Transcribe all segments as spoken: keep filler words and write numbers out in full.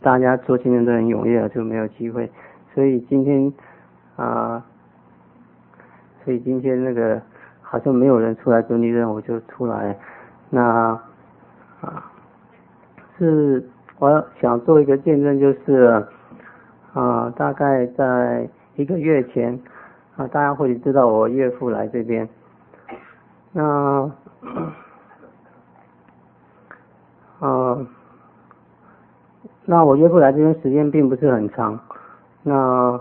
大家做见证都很踊跃，就没有机会。所以今天啊、呃，所以今天那个好像没有人出来做见证，我就出来。那啊，是我想做一个见证，就是啊，大概在一个月前啊，大家或许知道我岳父来这边。那啊，那我岳父来这边时间并不是很长。那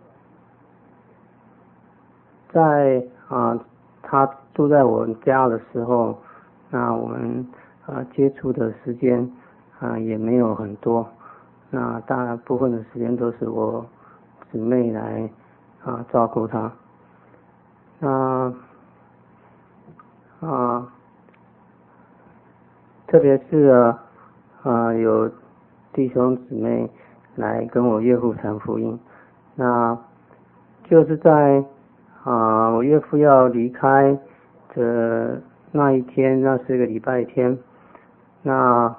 在啊，他住在我家的时候，那我们啊接触的时间啊也没有很多。那大部分的时间都是我姊妹来啊照顾他。那啊，特别是啊有弟兄姊妹来跟我岳父传福音，那就是在啊我岳父要离开的那一天，那是个礼拜天。那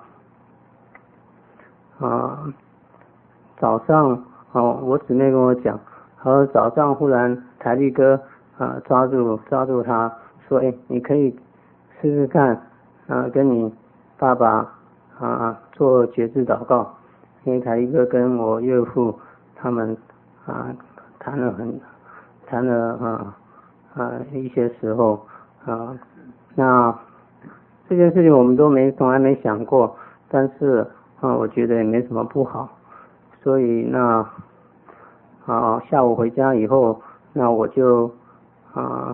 啊早上啊我姊妹跟我讲，然后早上忽然台力哥啊抓住抓住他说，哎，你可以试试看啊跟你爸爸啊做决志祷告，因为台力哥跟我岳父他们啊谈了很谈了啊啊一些时候啊，那这件事情我们都没从来没想过，但是啊我觉得也没什么不好，所以那啊下午回家以后，那我就啊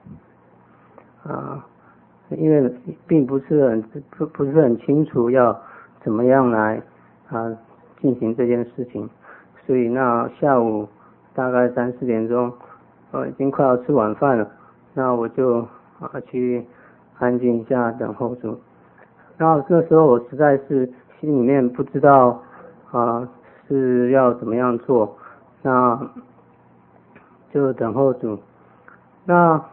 啊因为并不是很不不是很清楚要怎么样来啊进行这件事情，所以那下午大概三四点钟，呃已经快要吃晚饭了，那我就啊去安静一下等候主。然后那时候我实在是心里面不知道啊是要怎么样做，那就等候主。那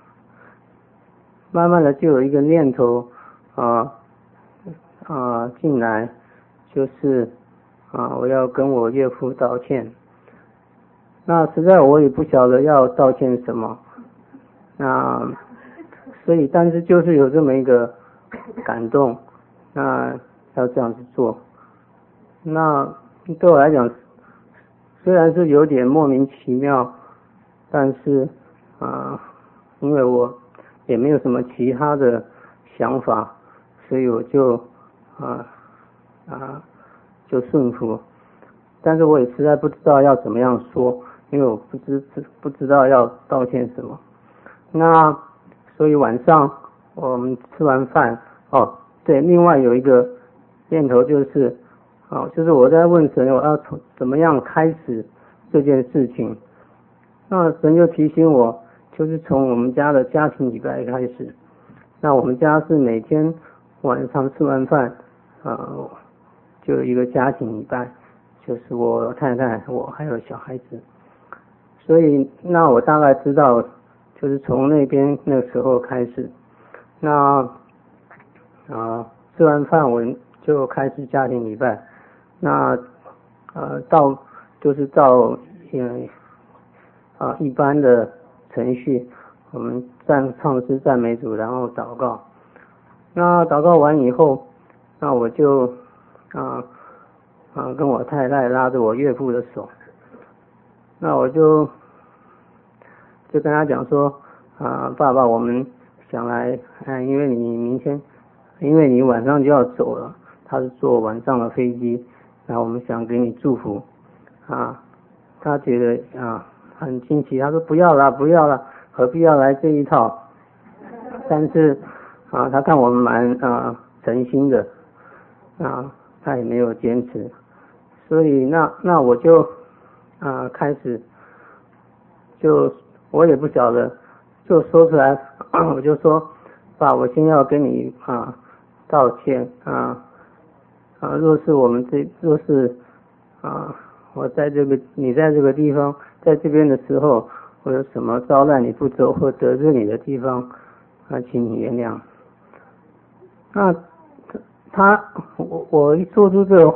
慢慢的就有一个念头啊啊进来，就是啊我要跟我岳父道歉。那实在我也不晓得要道歉什么，那所以但是就是有这么一个感动，那要这样子做。那对我来讲虽然是有点莫名其妙，但是啊因为我也没有什么其他的想法，所以我就啊啊就顺服。但是我也实在不知道要怎么样说，因为我不知不知道要道歉什么。那所以晚上我们吃完饭，哦对，另外有一个念头就是哦就是我在问神我要从怎么样开始这件事情。那神就提醒我，就是从我们家的家庭礼拜开始。那我们家是每天晚上吃完饭呃就有一个家庭礼拜，就是我太太我还有小孩子。所以那我大概知道就是从那边那时候开始。那啊吃完饭我就开始家庭礼拜。那呃到就是到嗯啊一般的程序，我们赞唱诗赞美主，然后祷告。那祷告完以后，那我就啊啊跟我太太拉着我岳父的手，那我就就跟他讲说啊爸爸，我们想来哎因为你明天因为你晚上就要走了，他是坐晚上的飞机，那我们想给你祝福啊。他觉得啊很惊奇，他说不要啦不要啦，何必要来这一套。但是啊他看我们蛮啊诚心的啊，他也没有坚持。所以那那我就啊开始就我也不晓得就说出来我就说爸，我先要跟你啊道歉啊啊若是我们这若是啊我在这个你在这个地方在这边的时候，我有什么招待你不周或得罪你的地方啊请你原谅。那他我我一说出这个话，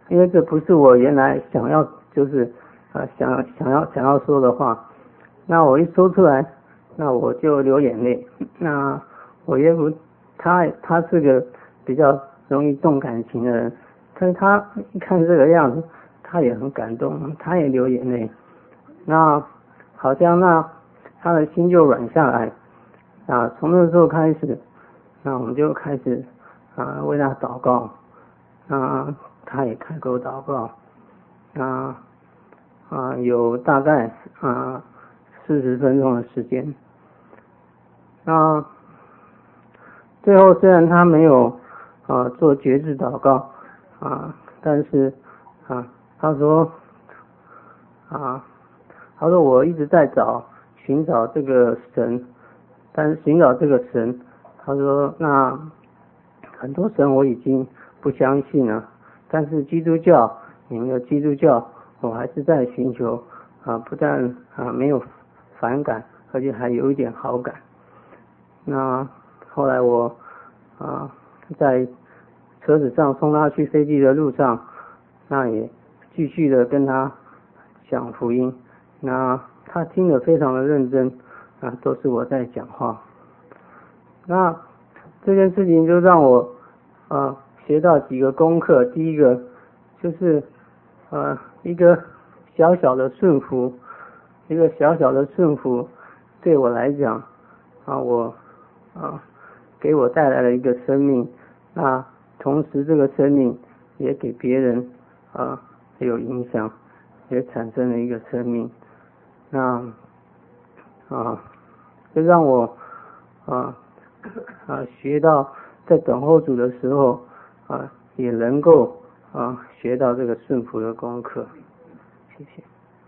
因为这不是我原来想要就是呃想想要想要说的话。那我一说出来，那我就流眼泪。那我岳父他他是个比较容易动感情的人，但是他一看这个样子，他也很感动，他也流眼泪。那好像那他的心就软下来啊。从那时候开始，那我们就开始啊为他祷告，啊他也开口祷告，啊啊有大概啊四十分钟的时间。那最后虽然他没有啊做决志祷告啊，但是啊他说啊他说我一直在找寻找这个神，但是寻找这个神，他说那很多神我已经不相信了，但是基督教你们的基督教我还是在寻求啊，不但啊没有反感，而且还有一点好感。那后来我啊在车子上送他去飞机的路上，那也继续的跟他讲福音，那他听得非常的认真啊，都是我在讲话。那这件事情就让我啊学到几个功课。第一个就是呃一个小小的顺服，一个小小的顺服对我来讲啊我啊给我带来了一个生命，那同时这个生命也给别人啊有影响，也产生了一个生命。那啊就让我啊啊学到在等候主的时候啊也能够啊学到这个顺服的功课。谢谢。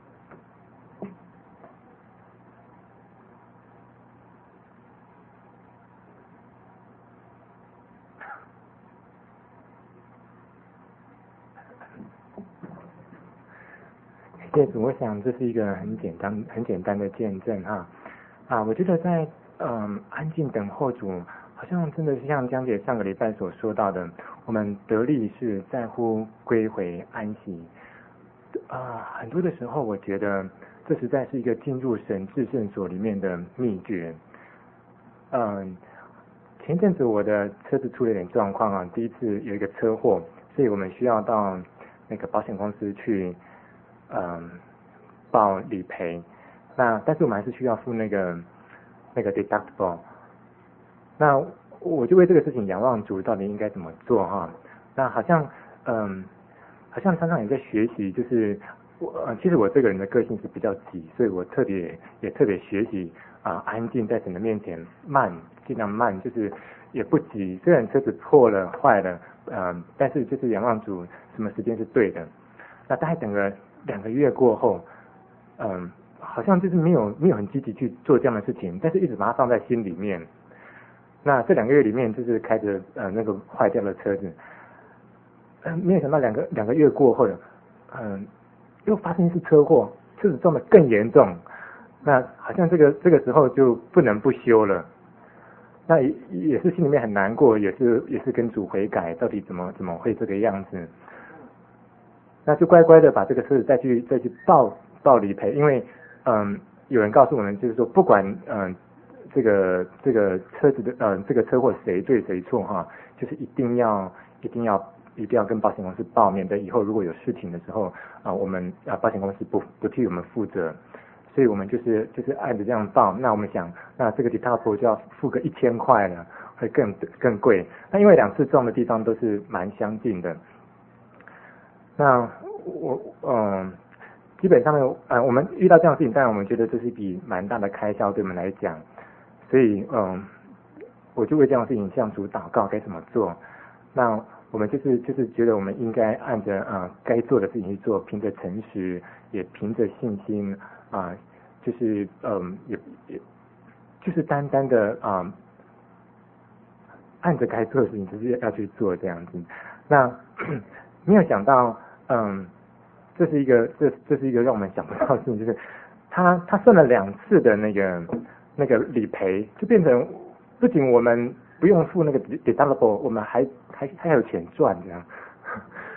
谢主，我想这是一个很简单、很简单的见证哈啊！我觉得在嗯安静等候主，好像真的是像江姐上个礼拜所说到的，我们得力是在乎归回安息啊。很多的时候，我觉得这实在是一个进入神至圣所里面的秘诀。嗯，前阵子我的车子出了点状况啊，第一次有一个车祸，所以我们需要到那个保险公司去。嗯，报理赔，那但是我们还是需要付那个那个 deductible。那我就为这个事情仰望主，到底应该怎么做哈？那好像嗯，好像常常也在学习，就是我、呃、其实我这个人的个性是比较急，所以我特别也特别学习啊、呃，安静在神的面前慢，尽量慢，就是也不急。虽然车子破了坏了，嗯、呃，但是就是仰望主，什么时间是对的。那大概等个两个月过后，嗯，好像就是没有没有很积极去做这样的事情，但是一直把它放在心里面。那这两个月里面，就是开着呃那个坏掉的车子，嗯，没有想到两个两个月过后，嗯，又发生一次车祸，车子撞得更严重。那好像这个这个时候就不能不修了。那也也是心里面很难过，也是也是跟主悔改，到底怎么怎么会这个样子？那就乖乖的把这个车子再去再去报报理赔，因为嗯有人告诉我们，就是说不管嗯这个这个车子的嗯这个车祸谁对谁错哈，就是一定要一定要一定要跟保险公司报，免得以后如果有事情的时候啊我们啊保险公司不不替我们负责，所以我们就是就是按着这样报。那我们想，那这个 deductible 就要付个一千块了，会更更贵。那因为两次撞的地方都是蛮相近的。那我嗯，基本上呢，呃，我们遇到这样的事情，当然我们觉得这是一笔蛮大的开销，对我们来讲，所以嗯，我就为这样的事情向主祷告该怎么做。那我们就是就是觉得我们应该按着呃该做的事情去做，凭着诚实，也凭着信心啊、呃，就是嗯也也就是单单的啊、呃，按着该做的事情就是要去做这样子。那没有想到。嗯，这是一个这这是一个让我们想不到的事情，就是他他算了两次的那个那个理赔，就变成不仅我们不用付那个 deductible， 我们还还还有钱赚这样。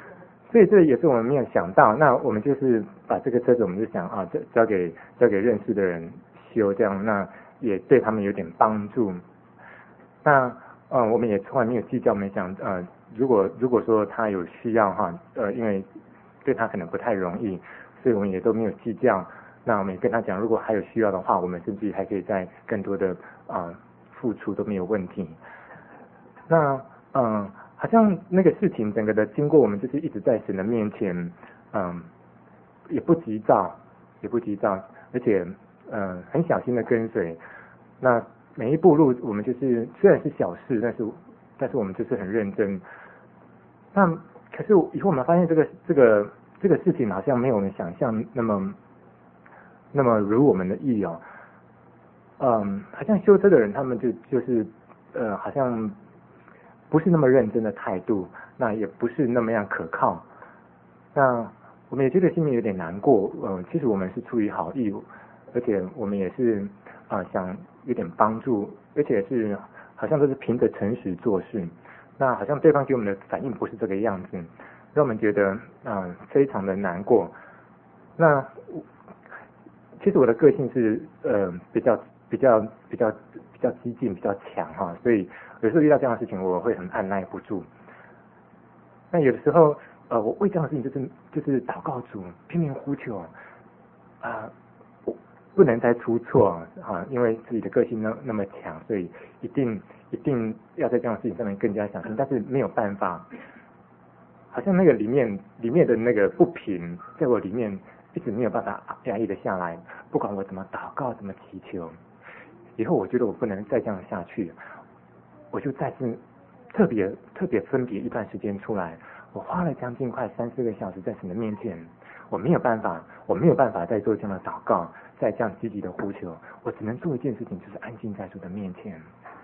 所以这也是我们没有想到。那我们就是把这个车子，我们就想啊，交交给交给认识的人修，这样那也对他们有点帮助。那呃，我们也从来没有计较，我们想呃，如果如果说他有需要哈，呃，因为对他可能不太容易，所以我们也都没有计较。那我们也跟他讲，如果还有需要的话，我们甚至还可以再更多的啊、呃、付出都没有问题。那嗯、呃，好像那个事情整个的经过，我们就是一直在神的面前，嗯、呃，也不急躁，也不急躁，而且嗯、呃、很小心的跟随。那每一步路我们就是虽然是小事，但是但是我们就是很认真。那可是以后我们发现这个这个这个事情好像没有我们想象那么那么如我们的意哦。嗯，好像修车的人他们就就是呃好像不是那么认真的态度，那也不是那么样可靠。那我们也觉得心里有点难过。呃，其实我们是出于好意，而且我们也是啊、呃、想有点帮助，而且是好像都是凭着诚实做事。那好像对方给我们的反应不是这个样子，让我们觉得啊、呃、非常的难过。那其实我的个性是呃比较比较比较比较激进，比较强哈，所以有时候遇到这样的事情，我会很按耐不住。那有的时候呃我为这样的事情就是就是祷告主，拼命呼求啊、呃，我不能再出错啊，因为自己的个性那那么强，所以一定一定要在这样的事情上面更加小心，但是没有办法，好像那个里面里面的那个不平，在我里面一直没有办法压抑的下来，不管我怎么祷告怎么祈求，以后我觉得我不能再这样下去，我就再次特别特别分别一段时间出来，我花了将近快三四个小时在神的面前，我没有办法，我没有办法再做这样的祷告，再这样积极的呼求，我只能做一件事情，就是安静在主的面前。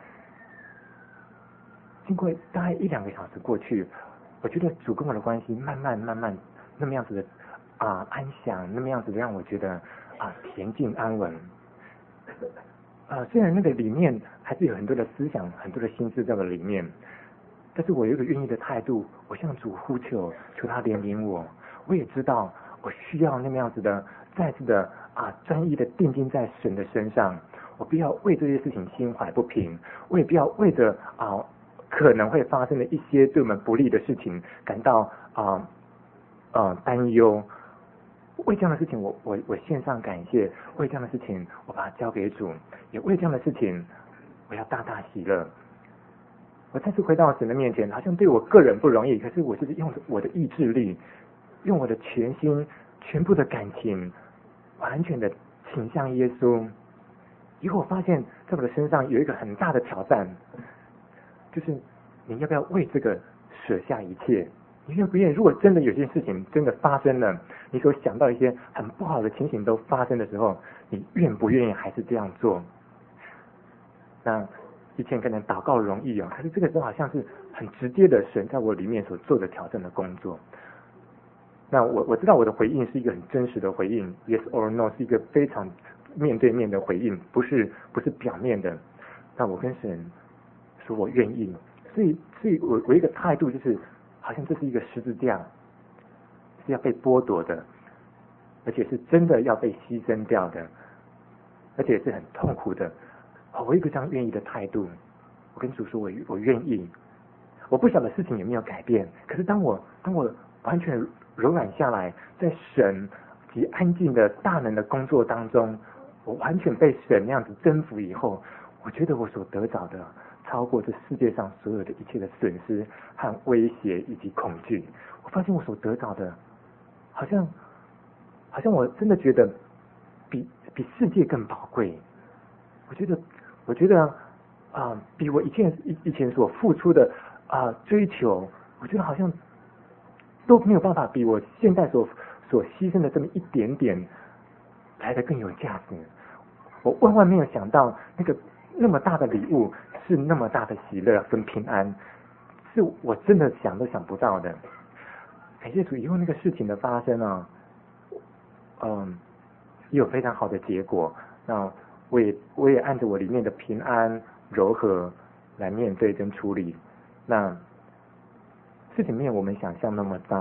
经过大概一两个小时过去，我觉得主跟我的关系慢慢慢慢那么样子的啊、呃、安详，那么样子的让我觉得啊、呃、恬静安稳。啊、呃，虽然那个里面还是有很多的思想，很多的心思在我里面，但是我有一个愿意的态度，我向主呼求，求他怜悯我。我也知道我需要那么样子的，再次的啊专一的定睛在神的身上。我不要为这些事情心怀不平，我也不要为着啊可能会发生的一些对我们不利的事情感到啊啊担忧。为这样的事情我，我我我献上感谢。为这样的事情，我把它交给主。也为这样的事情，我要大大喜乐。我再次回到神的面前，好像对我个人不容易，可是我就是用我的意志力，用我的全心、全部的感情，完全的倾向耶稣。以后我发现，在我的身上有一个很大的挑战，就是你要不要为这个舍下一切？你愿不愿意？如果真的有些事情真的发生了，你所想到一些很不好的情形都发生的时候，你愿不愿意还是这样做？那以前可能祷告容易哦，可是这个时候好像是很直接的神在我里面所做的挑战的工作。那我我知道我的回应是一个很真实的回应 ，yes or no 是一个非常面对面的回应，不是不是表面的。那我跟神说我愿意，所以所以我我一个态度就是，好像这是一个十字架，是要被剥夺的，而且是真的要被牺牲掉的，而且是很痛苦的。我一个这样愿意的态度，我跟主说我我愿意。我不晓得事情有没有改变，可是当我当我完全柔软下来，在神及安静的大能的工作当中，我完全被神那样子征服以后，我觉得我所得着的超过这世界上所有的一切的损失和威胁以及恐惧。我发现我所得着的，好像好像我真的觉得比比世界更宝贵。我觉得我觉得啊、呃，比我以前以以前所付出的啊、呃、追求，我觉得好像都没有办法比我现在所所牺牲的这么一点点来得更有价值。我万万没有想到，那个那么大的礼物是那么大的喜乐跟平安，是我真的想都想不到的。感谢主，以后那个事情的发生啊，嗯，也有非常好的结果。那我也我也按着我里面的平安柔和来面对跟处理。那事情没有我们想象那么糟，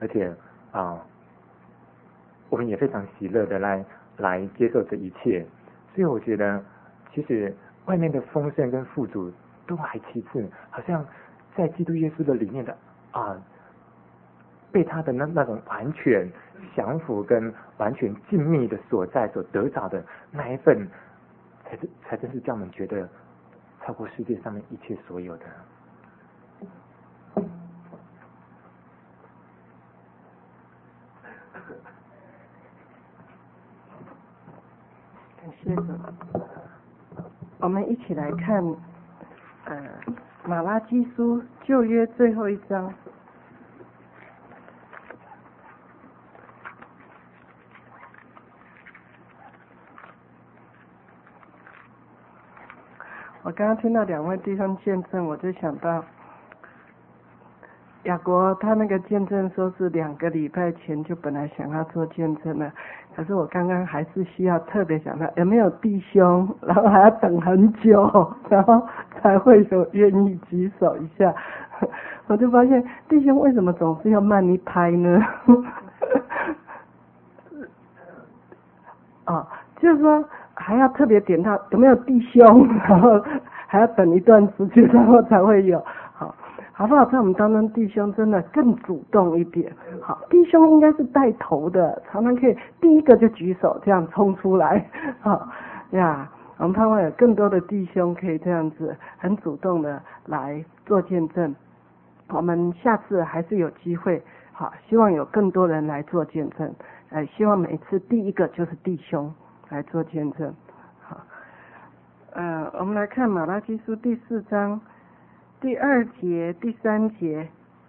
而且啊、呃，我们也非常喜乐的来来接受这一切。所以我觉得，其实外面的丰盛跟富足都还其次，好像在基督耶稣的里面的啊、呃，被他的那那种完全降服跟完全静谧的所在所得着的那一份，才才真是叫我们觉得超过世界上面一切所有的。 感谢主，我们一起来看，呃，马拉基书旧约最后一章。我刚刚听到两位弟兄见证，我就想到雅国他那个见证说是两个礼拜前就本来想要做见证了，可是我刚刚还是需要特别想到有没有弟兄，然后还要等很久，然后才会有愿意举手一下。我就发现弟兄为什么总是要慢一拍呢？哦，就是说还要特别点到有没有弟兄，然后还要等一段时间，然后才会有。好，好不好？在我们当中，弟兄真的更主动一点。好，弟兄应该是带头的，常常可以第一个就举手，这样冲出来。好呀，我们盼望有更多的弟兄可以这样子很主动的来做见证。我们下次还是有机会，好，希望有更多人来做见证。哎，希望每次第一个就是弟兄来做见证。好，呃，我们来看马拉基书第四章第二节、第三节。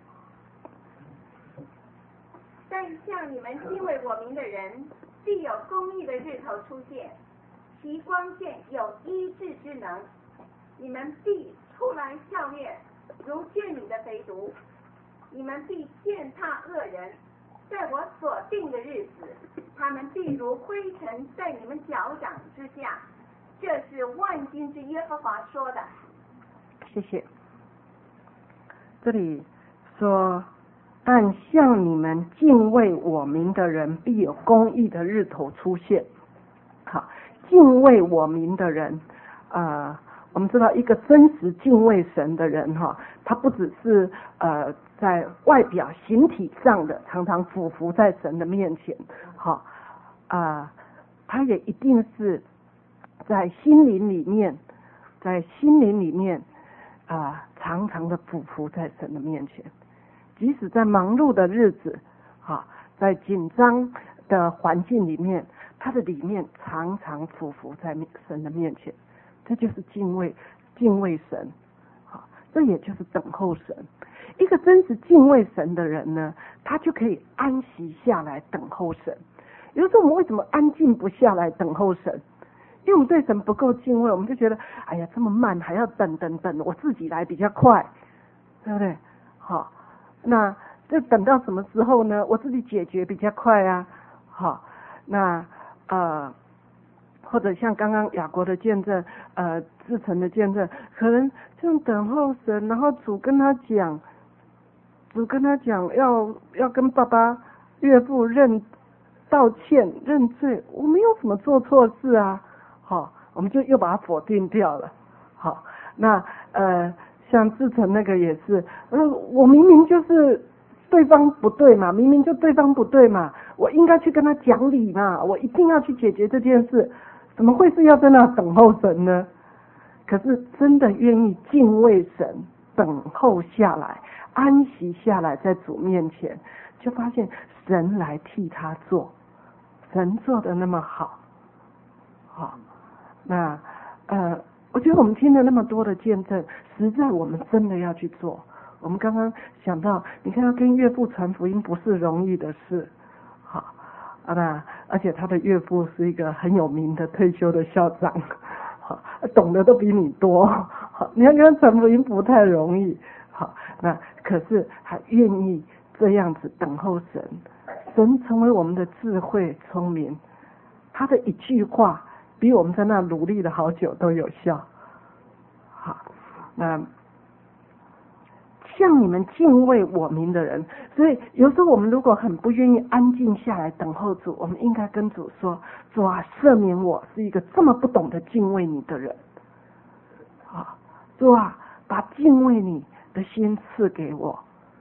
但像你们敬畏我名的人，必有公义的日头出现，其光线有医治之能，你们必出来消灭如圈里的肥毒，你们必践踏恶人，在我所定的日子，他们必如灰尘在你们脚掌之下。这是万军之耶和华说的。 谢谢。这里说，但向你们敬畏我名的人，必有公义的日头出现。好，敬畏我名的人，呃，我们知道一个真实敬畏神的人哈，他不只是呃在外表形体上的常常俯伏在神的面前，好啊、呃，他也一定是在心灵里面，在心灵里面啊、呃，常常的俯伏在神的面前，即使在忙碌的日子啊，在紧张的环境里面，他的里面常常俯伏在神的面前，这就是敬畏敬畏神，啊，这也就是等候神。一个真实敬畏神的人呢，他就可以安息下来等候神。有时候我们为什么安静不下来等候神？因为我们对神不够敬畏，我们就觉得哎呀这么慢，还要等等等，我自己来比较快，对不对？好，那这等到什么时候呢？我自己解决比较快啊。好，那呃，或者像刚刚雅国的见证，呃，志成的见证，可能这样等候神，然后主跟他讲，主跟他讲要要跟爸爸、岳父认道歉、认罪，我没有什么做错事啊。好，我们就又把它否定掉了。好，那呃，像志成那个也是，呃，我明明就是对方不对嘛，明明就对方不对嘛，我应该去跟他讲理嘛，我一定要去解决这件事，怎么会是要在那等候神呢？可是真的愿意敬畏神，等候下来，安息下来，在主面前，就发现神来替他做，神做的那么好，好。那呃，我觉得我们听了那么多的见证，实在我们真的要去做。我们刚刚想到，你看要跟岳父传福音不是容易的事，好啊，那而且他的岳父是一个很有名的退休的校长，好，懂得都比你多，好，你要跟他传福音不太容易，好，那可是还愿意这样子等候神，神成为我们的智慧聪明，他的一句话比我们在那努力了好久都有效。好，那像你们敬畏我名的人。所以有时候我们如果很不愿意安静下来等候主，我们应该跟主说，主啊，赦免我是一个这么不懂得敬畏你的人啊，主啊，把敬畏你的心赐给我。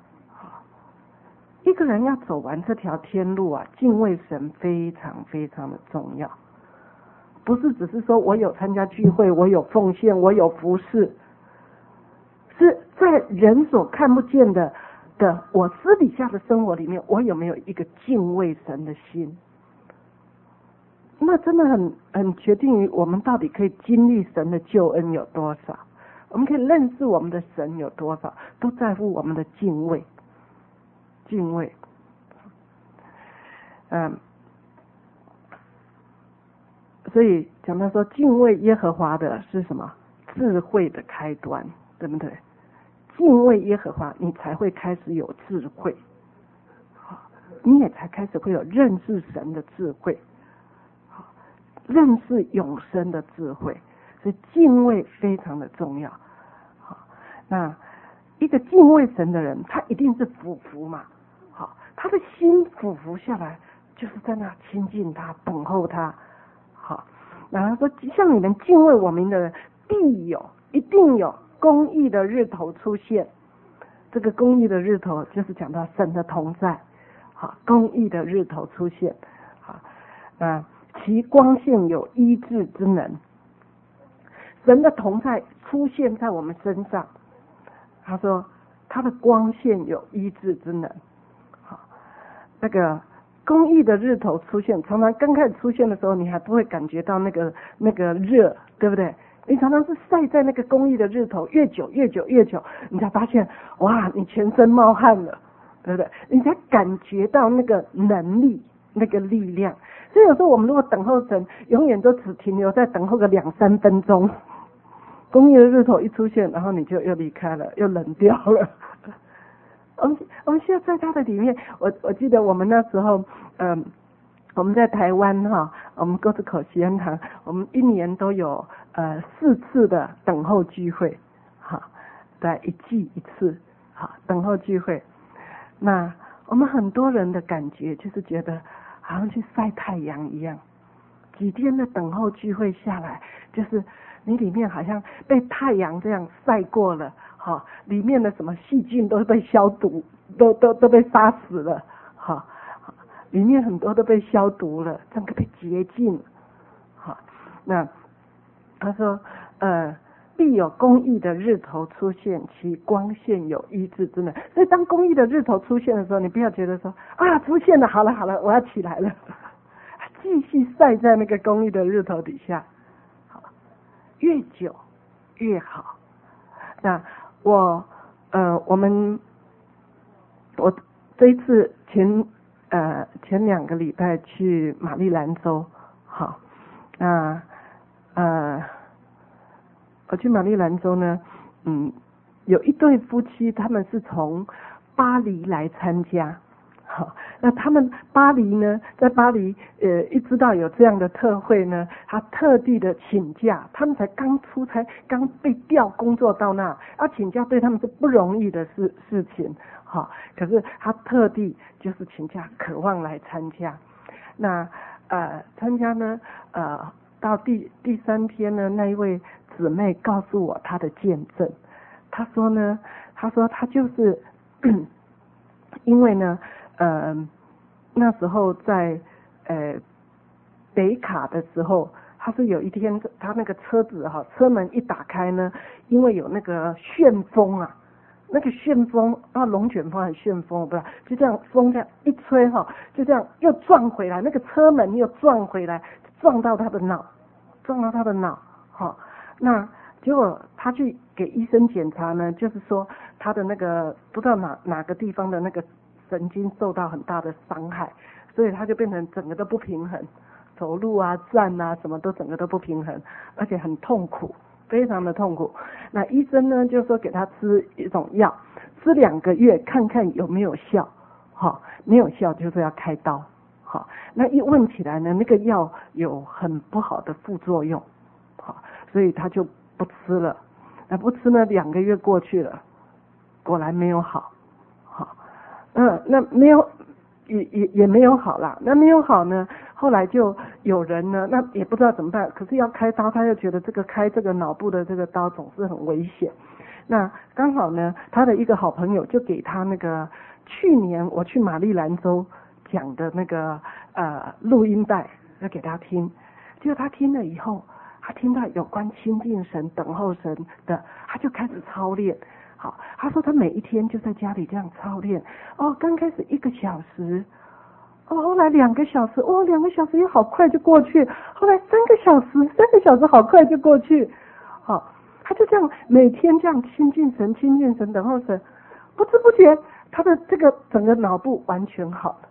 一个人要走完这条天路啊，敬畏神非常非常的重要，不是只是说我有参加聚会，我有奉献，我有服侍，是在人所看不见的的我私底下的生活里面，我有没有一个敬畏神的心？那真的很很决定于我们到底可以经历神的救恩有多少，我们可以认识我们的神有多少，都在乎我们的敬畏。敬畏，嗯，所以讲到说敬畏耶和华的是什么？智慧的开端，对不对？敬畏耶和华，你才会开始有智慧，你也才开始会有认识神的智慧，认识永生的智慧。所以敬畏非常的重要。那一个敬畏神的人，他一定是俯伏嘛，好，他的心俯伏下来，就是在那亲近他，等候他。好，然后说，像你们敬畏我名的人，必有，一定有公义的日头出现。这个公义的日头，就是讲到神的同在。好，公义的日头出现。好，啊，其光线有医治之能。神的同在出现在我们身上。他说他的光线有医治之能。好，那个公义的日头出现，常常刚开始出现的时候，你还不会感觉到那个那个热，对不对？你常常是晒在那个公义的日头，越久越久越久，你才发现哇，你全身冒汗了，对不对？你才感觉到那个能力，那个力量。所以有时候我们如果等候神，永远都只停留在等候个两三分钟。公义的日头一出现，然后你就又离开了，又冷掉了。我们我们现在在他的里面，我我记得我们那时候，嗯，我们在台湾哈，我们沟子口喜恩堂，我们一年都有呃四次的等候聚会，哈，对，一季一次，好，等候聚会。那我们很多人的感觉就是觉得好像去晒太阳一样，几天的等候聚会下来，就是你里面好像被太阳这样晒过了，好，里面的什么细菌都被消毒，都都都被杀死了，好，里面很多都被消毒了，整个被洁净了，好，那他说，呃，必有公义的日头出现，其光线有医治之能。所以当公义的日头出现的时候，你不要觉得说啊，出现了，好了好了，我要起来了，继续晒在那个公义的日头底下。越久越好。那我呃，我们我这一次前呃前两个礼拜去马里兰州，好，那呃我去马里兰州呢，嗯，有一对夫妻，他们是从巴黎来参加。好，那他们巴黎呢，在巴黎呃一知道有这样的特会呢，他特地的请假，他们才刚出差，刚被调工作到那，要请假对他们是不容易的事事情，好，可是他特地就是请假，渴望来参加。那呃参加呢，呃到第第三天呢，那一位姊妹告诉我她的见证，她说呢，她说她就是因为呢。呃，那时候在呃北卡的时候，他是有一天他那个车子哈，车门一打开呢，因为有那个旋风啊，那个旋风啊，龙卷风还是旋风，我不知道，就这样风这样一吹哈，就这样又撞回来，那个车门又撞回来，撞到他的脑，撞到他的脑，哈，那结果他去给医生检查呢，就是说他的那个不知道哪哪个地方的那个。神经受到很大的伤害，所以他就变成整个都不平衡，走路啊、站啊，什么都整个都不平衡，而且很痛苦，非常的痛苦。那医生呢，就说给他吃一种药，吃两个月看看有没有效，好，没有效就是要开刀，好，那一问起来呢，那个药有很不好的副作用，好，所以他就不吃了。那不吃呢，两个月过去了， 果然没有好，好，嗯，那没有也也也没有好啦，那没有好呢，后来就有人呢，那也不知道怎么办，可是要开刀，他又觉得这个开这个脑部的这个刀总是很危险。那刚好呢，他的一个好朋友就给他那个去年我去马里兰州讲的那个呃录音带，要给他听。结果他听了以后，他听到有关亲近神、等候神的，他就开始操练。好，他说他每一天就在家里这样操练。哦，刚开始一个小时，哦，后来两个小时，哦，两个小时也好快就过去。后来三个小时，三个小时好快就过去。好，他就这样每天这样亲近神、亲近神、等候神，不知不觉他的这个整个脑部完全好了，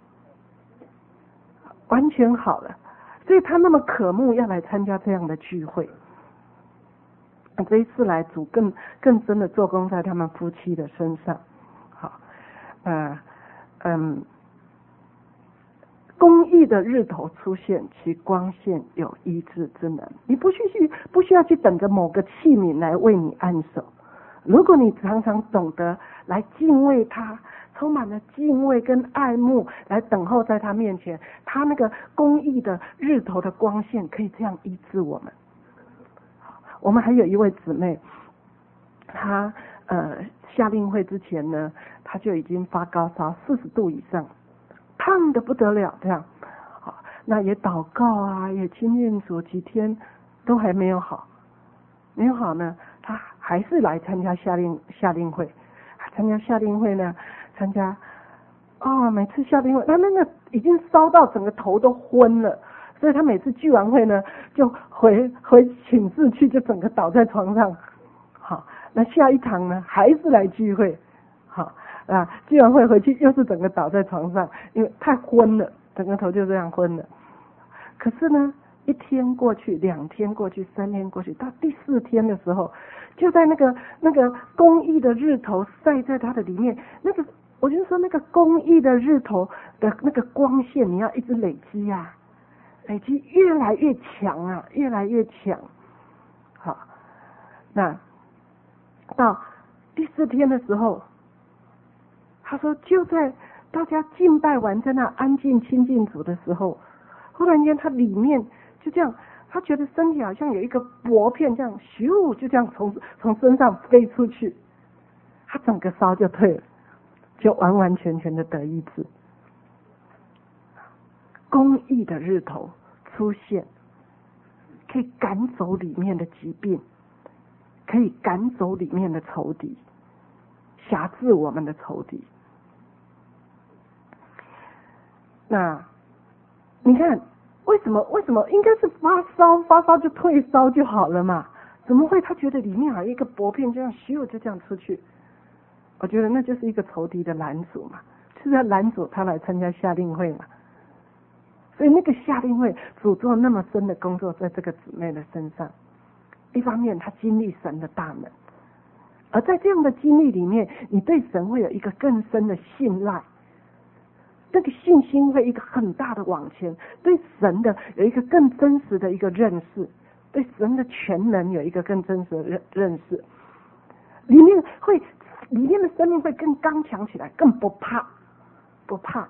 完全好了。所以他那么渴慕要来参加这样的聚会。这一次来，主更更深的做工在他们夫妻的身上。好，呃，嗯，公义的日头出现，其光线有医治之能。你不需去不需要去等着某个器皿来为你按手。如果你常常懂得来敬畏他，充满了敬畏跟爱慕，来等候在他面前，他那个公义的日头的光线可以这样医治我们。我们还有一位姊妹，她呃夏令会之前呢，她就已经发高烧四十度以上，胖得不得了，这样，好，那也祷告啊，也亲近主，几天都还没有好，没有好呢，她还是来参加夏令夏令会，参加夏令会呢，参加，哦，每次夏令会，她那个已经烧到整个头都昏了。所以他每次聚完会呢，就回回寝室去，就整个倒在床上。好，那下一堂呢，还是来聚会。好啊，聚完会回去又是整个倒在床上，因为太昏了，整个头就这样昏了。可是呢，一天过去，两天过去，三天过去，到第四天的时候，就在那个那个公义的日头晒在他的里面，那个我就说那个公义的日头的那个光线，你要一直累积啊。累积越来越强啊，越来越强。好，那到第四天的时候，他说就在大家敬拜完，在那安静亲近主的时候，忽然间他里面就这样，他觉得身体好像有一个薄片这样咻就这样从从身上飞出去，他整个烧就退了，就完完全全的得医治。公义的日头出现，可以赶走里面的疾病，可以赶走里面的仇敌，辖制我们的仇敌。那你看，为什么为什么应该是发烧发烧就退烧就好了嘛？怎么会他觉得里面好像一个薄片这样咻就这样出去？我觉得那就是一个仇敌的拦阻嘛，是在拦阻他来参加夏令会嘛。所以那个夏令会主做那么深的工作在这个姊妹的身上，一方面她经历神的大能，而在这样的经历里面，你对神会有一个更深的信赖，这个信心会一个很大的往前，对神的有一个更真实的一个认识，对神的全能有一个更真实的认认识，里面会里面的生命会更刚强起来，更不怕不怕。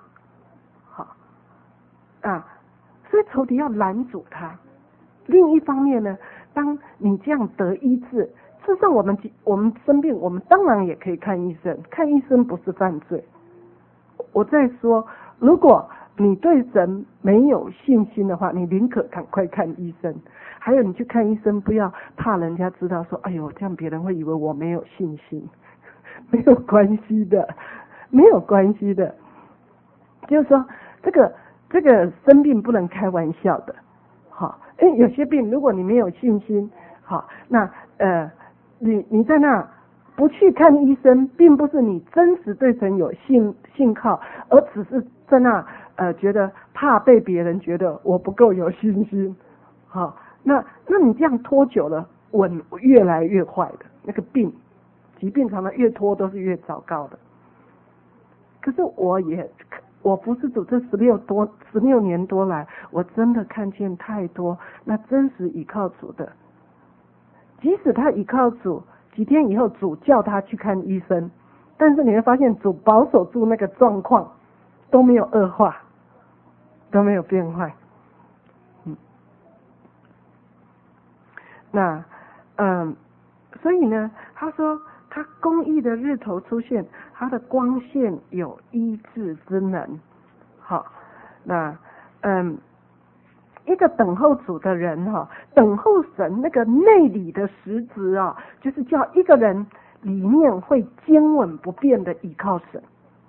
啊，所以仇敌要拦阻他。另一方面呢，当你这样得医治，事实上我们我们生病，我们当然也可以看医生，看医生不是犯罪。我在说，如果你对神没有信心的话，你宁可赶快看医生。还有，你去看医生，不要怕人家知道说，哎呦，这样别人会以为我没有信心。没有关系的，没有关系的。就是说，这个。这个生病不能开玩笑的，好，因为有些病如果你没有信心，好，那呃，你你在那不去看医生，并不是你真实对神有信信靠，而只是在那呃觉得怕被别人觉得我不够有信心，好，那那你这样拖久了，稳越来越坏的那个病，疾病常常越拖都是越糟糕的。可是我也。我不是主这十六多十六年多来，我真的看见太多那真实倚靠主的，即使他倚靠主， 几天以后主叫他去看医生，但是你会发现主保守住那个状况都没有恶化，都没有变坏。嗯，那嗯，所以呢，他说他公义的日头出现，他的光线有医治之能。好，那嗯。一个等候主的人哈、哦，等候神那个内里的实质啊，就是叫一个人里面会坚稳不变的依靠神。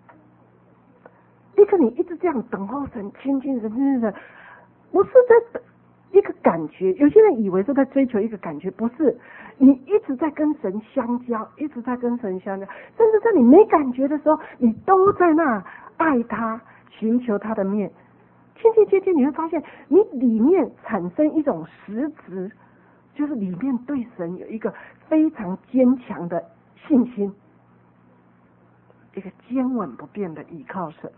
一个你一直这样等候神、亲近神、亲近神，不是在一个感觉。有些人以为是在追求一个感觉，不是。你一直在跟神相交，一直在跟神相交，甚至在你没感觉的时候，你都在那爱他，寻求他的面。渐渐渐渐你会发现你里面产生一种实质，就是里面对神有一个非常坚强的信心，一个坚稳不变的依靠神。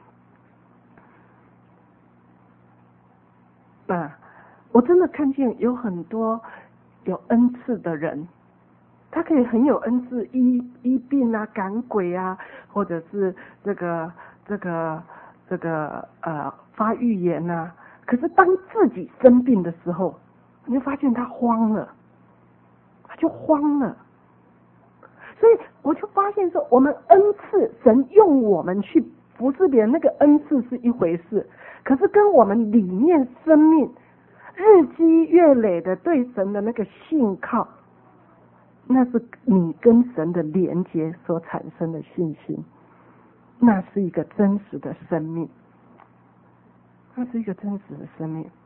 那我真的看见有很多有恩赐的人，他可以很有恩赐，医医病啊，赶鬼啊，或者是这个这个这个呃发预言啊，可是当自己生病的时候，你就发现他慌了，他就慌了。所以我就发现说，我们恩赐神用我们去服侍别人，那个恩赐是一回事，可是跟我们里面生命日积月累的对神的那个信靠，那是你跟神的连结所产生的信心，那是一个真实的生命，那是一个真实的生命，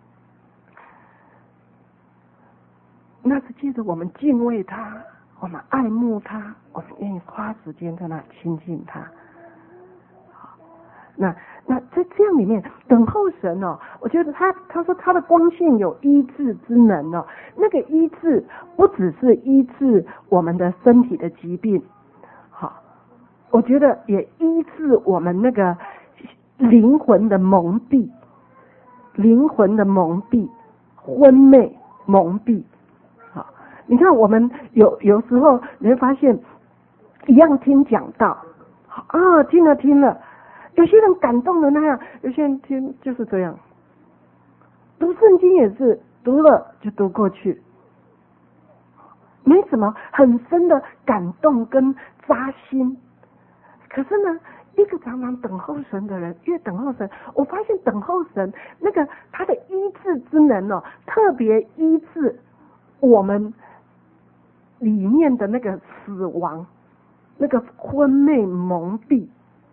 那是借着我们敬畏他，我们爱慕他，我们愿意花时间在那亲近他。好，那那在这样里面等候神哦，我觉得他他说他的光线有医治之能哦，那个医治不只是医治我们的身体的疾病，好，我觉得也医治我们那个灵魂的蒙蔽，灵魂的蒙蔽，昏昧蒙蔽。好，你看我们有有时候你会发现，一样听讲道，啊，听了听了，有些人感动的那样，有些人听就是这样。读圣经也是读了就读过去，没什么很深的感动跟扎心。可是呢，一个常常等候神的人，越等候神，我发现等候神那个他的医治之能哦，特别医治我们里面的那个死亡，那个昏昧蒙蔽，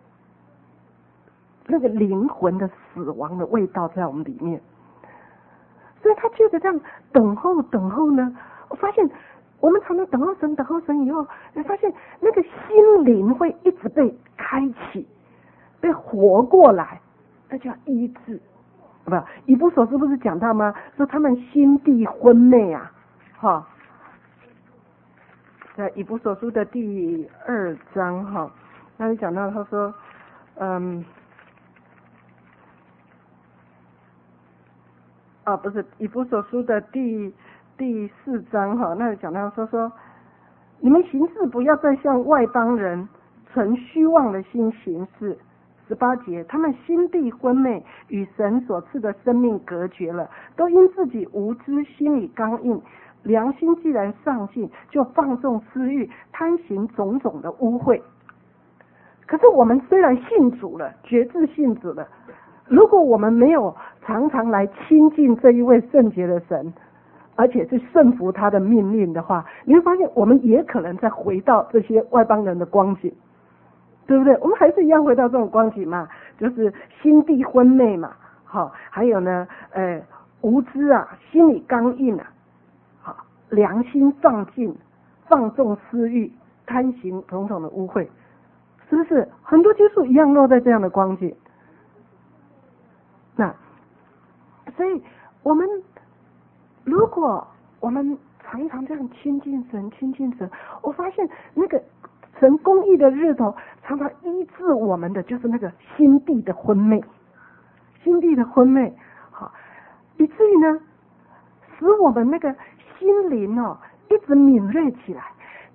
那个灵魂的死亡的味道在我们里面。所以他觉得这样等候等候呢，我发现我们常常等候神等候神以后，你发现那个心灵会一直被开启，被活过来，那叫医治。不，以弗所书不是讲到吗？说他们心地昏昧啊，哈，在以弗所书的第二章哈，那里讲到他说，嗯，啊不是以弗所书的第第四章哈，那里讲到说说，你们行事不要再像外邦人存虚妄的心行事。十八节，他们心地昏昧，与神所赐的生命隔绝了，都因自己无知，心里刚硬，良心既然丧尽，就放纵私欲，贪行种种的污秽。可是我们虽然信主了，决志信主了，如果我们没有常常来亲近这一位圣洁的神，而且是顺服他的命令的话，你会发现我们也可能再回到这些外邦人的光景，对不对？我们还是一样回到这种光景嘛，就是心地昏昧嘛，好，还有呢，呃，无知啊，心里刚硬啊，好，良心丧尽，放纵私欲，贪行种种的污秽，是不是？很多基督徒一样落在这样的光景。那，所以我们如果我们常常这样亲近神，亲近神，我发现那个神公义的日头常常医治我们的就是那个心地的昏昧，心地的昏昧，好，以至于呢，使我们那个心灵哦一直敏锐起来，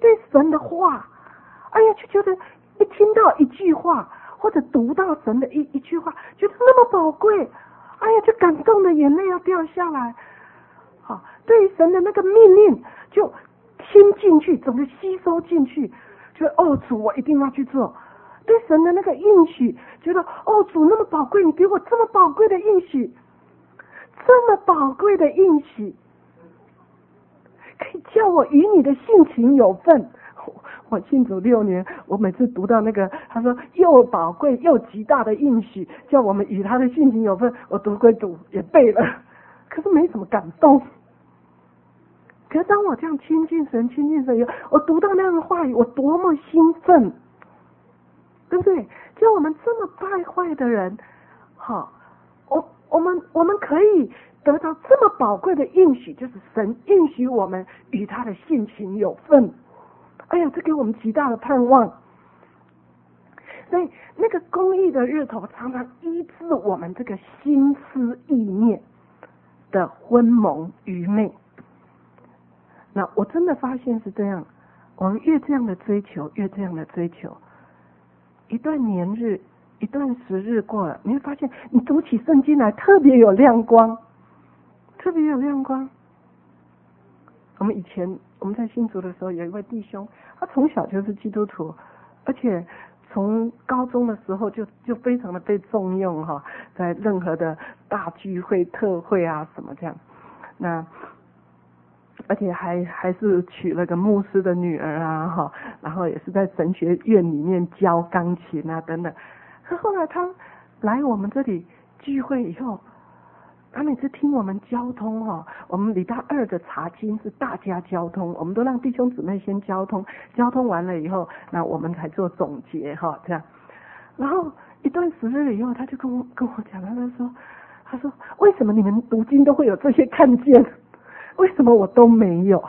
对神的话，哎呀，就觉得一听到一句话，或者读到神的一一句话，觉得那么宝贵，哎呀，就感动的眼泪要掉下来。好，对神的那个命令就听进去，整个吸收进去，觉得哦主，我一定要去做。对神的那个应许，觉得哦主那么宝贵，你给我这么宝贵的应许，这么宝贵的应许，可以叫我与你的性情有份。我信主六年，我每次读到那个他说又宝贵又极大的应许，叫我们与他的性情有份，我读归读也背了，可是没什么感动。可是当我这样亲近神亲近神以后，我读到那样的话语，我多么兴奋，对不对？就我们这么败坏的人，好，我我们我们可以得到这么宝贵的应许，就是神应许我们与他的性情有份。哎呀，这给我们极大的盼望。所以那个公义的日头常常医治我们这个心思意念的昏蒙愚昧。那我真的发现是这样，我们越这样的追求，越这样的追求，一段年日，一段时日过了，你会发现你读起圣经来特别有亮光，特别有亮光。我们以前我们在新竹的时候，有一位弟兄，他从小就是基督徒，而且从高中的时候就就非常的被重用哈，在任何的大聚会、特会啊什么这样，那而且还还是娶了个牧师的女儿啊哈，然后也是在神学院里面教钢琴啊等等。可后来他来我们这里聚会以后，他每次听我们交通哈，我们礼拜二的查经是大家交通，我们都让弟兄姊妹先交通，交通完了以后，那我们才做总结哈，这样。然后一段时日以后，他就跟我跟我讲，他就说，他说为什么你们读经都会有这些看见，为什么我都没有？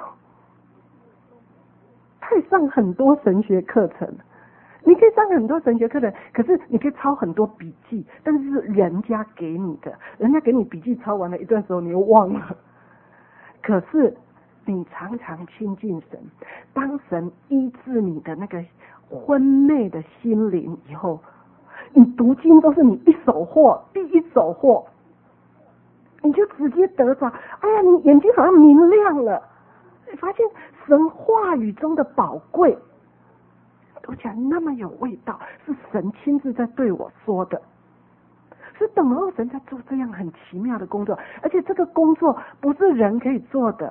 他也上很多神学课程。你可以上很多神学课程，可是你可以抄很多笔记，但是是人家给你的，人家给你笔记抄完了一段时候你又忘了。可是你常常亲近神，当神医治你的那个昏昧的心灵以后，你读经都是你一手货，第一手货，你就直接得着。哎呀，你眼睛好像明亮了，你发现神话语中的宝贵。读起来那么有味道，是神亲自在对我说的，是等候神在做这样很奇妙的工作，而且这个工作不是人可以做的。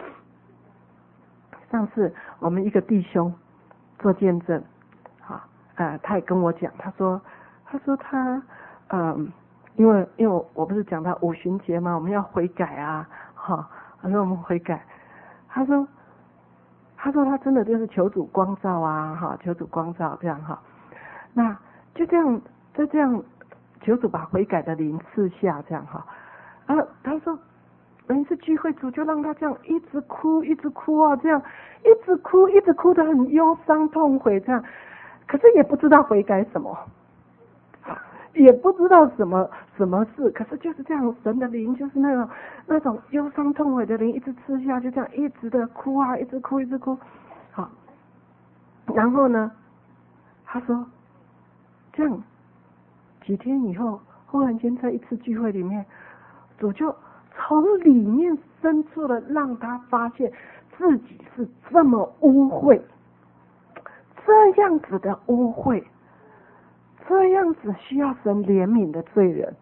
上次我们一个弟兄做见证，啊，呃，他也跟我讲，他说，他说他，嗯，因为因为我不是讲到五旬节嘛，我们要悔改啊，哈，他说我们悔改，他说。他说他真的就是求主光照啊，哈，求主光照这样哈，那就这样，就这样，求主把悔改的灵赐下这样哈，然后他说，有一次聚会主就让他这样一直哭，一直哭啊，这样一直哭，一直哭得很忧伤痛悔这样，可是也不知道悔改什么，也不知道什么什么事，可是就是这样，神的灵就是那种那种忧伤痛悔的灵，一直吃下，就这样一直的哭啊，一直哭，一直哭。好，然后呢，他说这样几天以后，忽然间在一次聚会里面，主就从里面深处的让他发现自己是这么污秽，这样子的污秽。这样子需要神怜悯的罪人，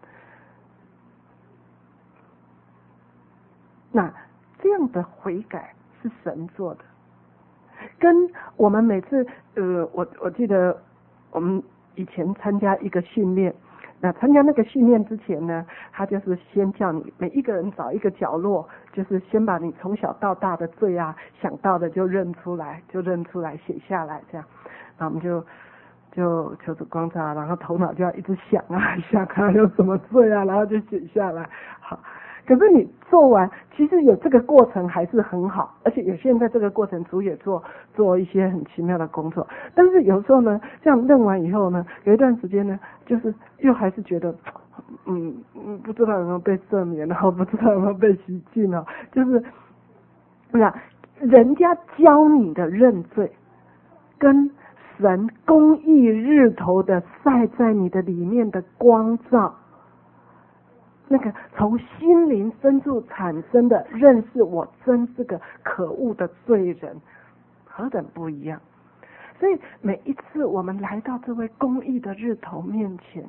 那这样的悔改是神做的，跟我们每次呃，我我记得我们以前参加一个训练，那参加那个训练之前呢，他就是先叫你每一个人找一个角落，就是先把你从小到大的罪啊想到的就认出来，就认出来写下来，这样，那我们就。就求主光照，然后头脑就要一直想啊想啊有什么罪啊，然后就写下来。好，可是你做完，其实有这个过程还是很好，而且有些人在这个过程主也做做一些很奇妙的工作。但是有时候呢，这样认完以后呢，有一段时间呢，就是又还是觉得，嗯嗯，不知道有没有被赦免，然后不知道有没有被洗净了，就是那人家教你的认罪，跟神公义日头的晒在你的里面的光照，那个从心灵深处产生的认识我真是个可恶的罪人，何等不一样。所以每一次我们来到这位公义的日头面前，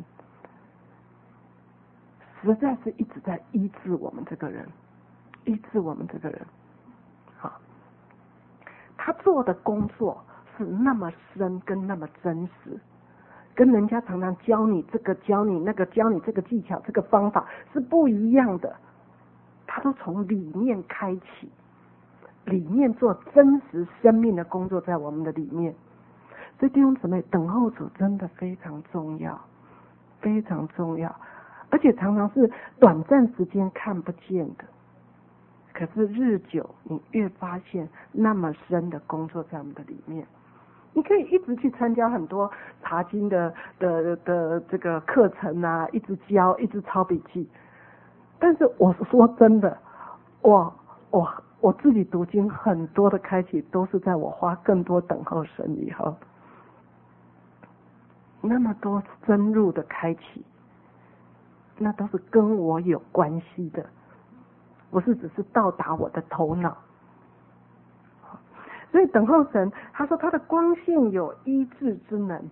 实在是一直在医治我们这个人，医治我们这个人。好，他做的工作是那么深跟那么真实，跟人家常常教你这个教你那个教你这个技巧这个方法是不一样的，他都从里面开启，里面做真实生命的工作在我们的里面。所以弟兄姊妹，等候主真的非常重要，非常重要，而且常常是短暂时间看不见的，可是日久你越发现那么深的工作在我们的里面。你可以一直去参加很多查经的的的这个课程啊，一直教，一直抄笔记。但是我说真的，我我我自己读经很多的开启，都是在我花更多等候神以后，那么多深入的开启，那都是跟我有关系的，不是只是到达我的头脑。所以等候神，他说他的光线有医治之能，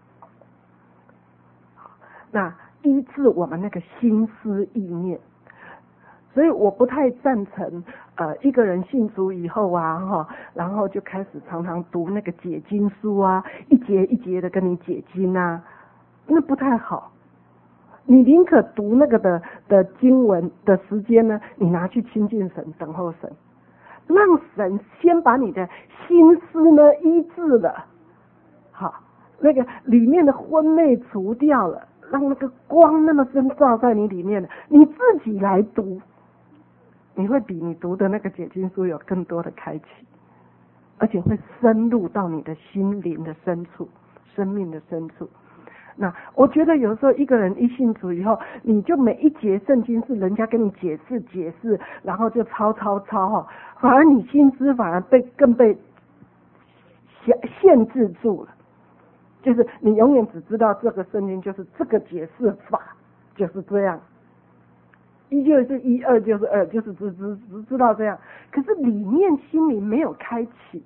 那医治我们那个心思意念。所以我不太赞成呃一个人信主以后啊哈，然后就开始常常读那个解经书啊，一节一节的跟你解经啊，那不太好。你宁可读那个的的经文的时间呢，你拿去亲近神，等候神，让神先把你的心思呢医治了，好，那个里面的昏昧除掉了，让那个光那么深照在你里面，你自己来读，你会比你读的那个解经书有更多的开启，而且会深入到你的心灵的深处，生命的深处。那我觉得有时候一个人一信主以后，你就每一节圣经是人家跟你解释解释，然后就抄抄抄哈，反而你心思反而被更被限限制住了，就是你永远只知道这个圣经就是这个解释法就是这样，一就是一，二就是二，就是只只只知道这样，可是里面心里没有开启。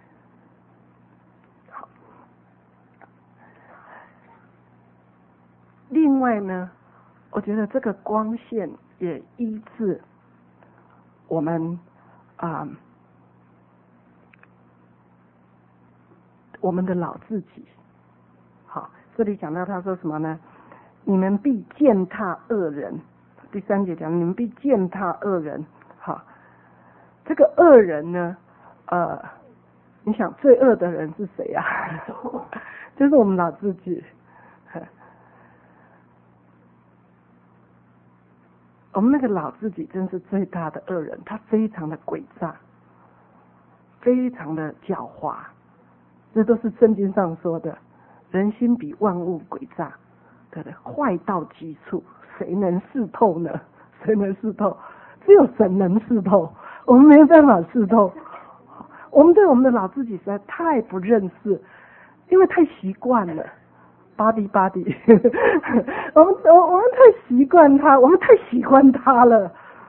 好，另外呢，我觉得这个光线也医治我们啊、呃，我们的老自己。好，这里讲到他说什么呢？你们必践踏恶人。第三节讲你们必践踏恶人。好，这个恶人呢，呃，你想最恶的人是谁啊？就是我们老自己。我们那个老自己真是最大的恶人，他非常的诡诈，非常的狡猾，这都是圣经上说的，人心比万物诡诈，对不对？坏到极处，谁能识透呢？谁能识透？只有神能识透，我们没有办法识透。我们对我们的老自己实在太不认识，因为太习惯了。巴迪巴迪，我们我我们太习惯他，我们太喜欢他了。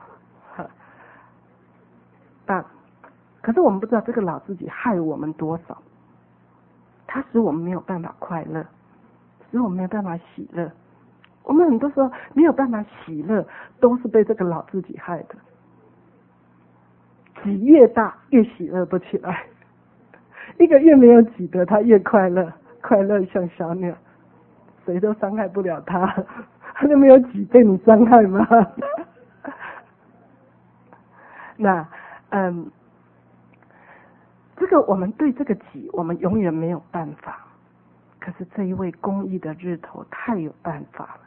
啊，可是我们不知道这个老自己害我们多少，他使我们没有办法快乐，使我们没有办法喜乐。我们很多时候没有办法喜乐，都是被这个老自己害的。己越大，越喜乐不起来；一个越没有己的，他越快乐，快乐像小鸟。谁都伤害不了他，他就没有己被你伤害吗？那嗯，这个我们对这个己，我们永远没有办法。可是这一位公义的日头太有办法了。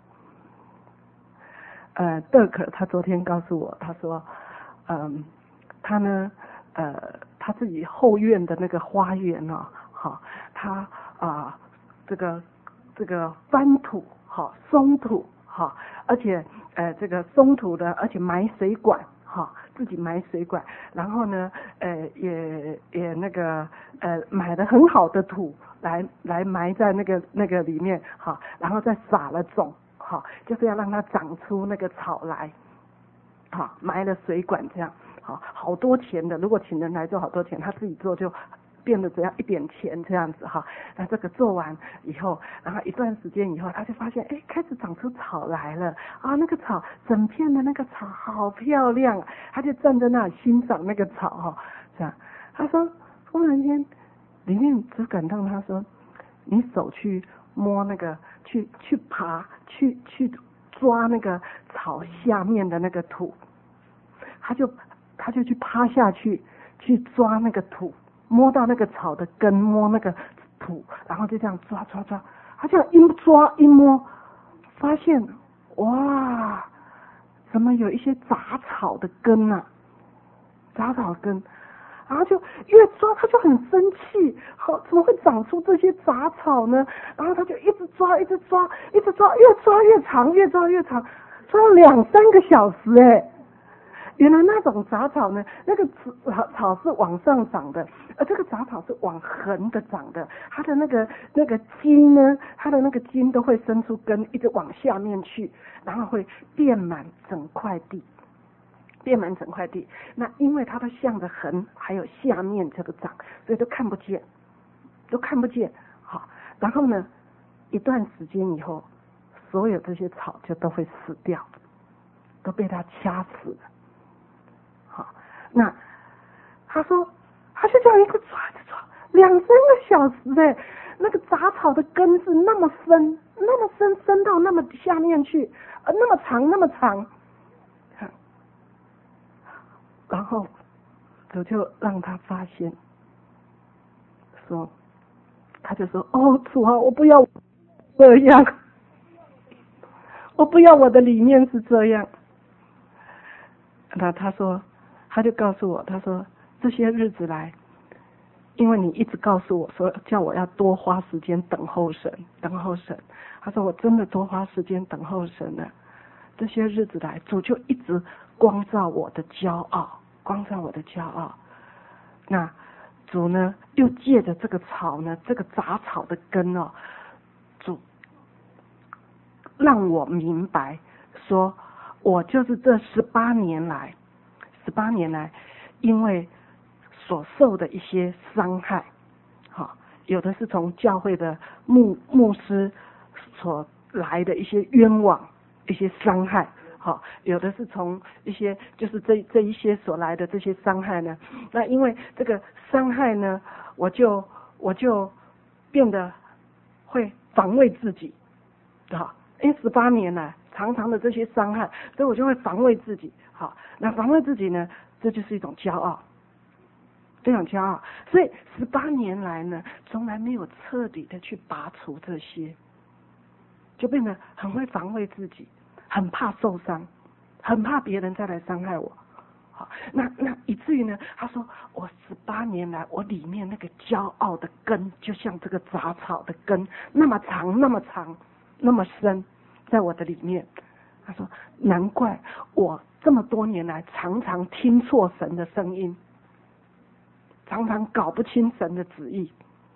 呃，德克他昨天告诉我，他说，嗯，他呢，呃，他自己后院的那个花园啊，好，他啊、呃，这个。这个翻土，好松土，好，而且呃这个松土的，而且埋水管，好哈，自己买水管，然后呢，呃，也也那个呃买了很好的土来来埋在那个那个里面，哈，然后再撒了种，哈，就是要让它长出那个草来，好，埋了水管这样，好，好多钱的，如果请人来做好多钱，他自己做就变得只要一点钱这样子哈。那这个做完以后，然后一段时间以后，他就发现，哎，开始长出草来了啊！那个草，整片的那个草好漂亮，他就站在那里欣赏那个草哈。这样，他说，忽然间，里面只感动他说，你手去摸那个，去去爬，去去抓那个草下面的那个土，他就他就去趴下去，去抓那个土。摸到那个草的根，摸那个土，然后就这样抓抓抓，他这样一抓一摸，发现哇，怎么有一些杂草的根啊？杂草根，然后就越抓他就很生气，好，怎么会长出这些杂草呢？然后他就一直抓，一直抓，一直抓，越抓越长，越抓越长，抓了两三个小时哎。原来那种杂草呢，那个草草是往上长的，而这个杂草是往横的长的，它的那个那个茎呢，它的那个茎都会伸出根，一直往下面去，然后会遍满整块地，遍满整块地。那因为它都向着横，还有下面这个长，所以都看不见，都看不见。好，然后呢，一段时间以后，所有这些草就都会死掉，都被它掐死了。那他说，他就这样一个抓着抓，两三个小时哎，那个杂草的根是那么深，那么深，深到那么下面去，呃，那么长，那么长。然后主就让他发现，说，他就说，哦，主啊，我不要这样，我不要我的理念是这样。那他说。他就告诉我，他说这些日子来，因为你一直告诉我说叫我要多花时间等候神，等候神。他说我真的多花时间等候神了。这些日子来，主就一直光照我的骄傲，光照我的骄傲。那主呢，又借着这个草呢，这个杂草的根哦，主让我明白，说我就是这十八年来。十八年来，因为所受的一些伤害，好，有的是从教会的牧牧师所来的一些冤枉、一些伤害，好，有的是从一些就是这这一些所来的这些伤害呢。那因为这个伤害呢，我就我就变得会防卫自己，好，因为十八年来常常的这些伤害，所以我就会防卫自己。好，那防卫自己呢，这就是一种骄傲，这种骄傲。所以十八年来呢，从来没有彻底的去拔除这些，就变得很会防卫自己，很怕受伤，很怕别人再来伤害我。好，那那以至于呢，他说我十八年来，我里面那个骄傲的根，就像这个杂草的根，那么长，那么长，那么深，在我的里面。他说难怪我这么多年来常常听错神的声音，常常搞不清神的旨意。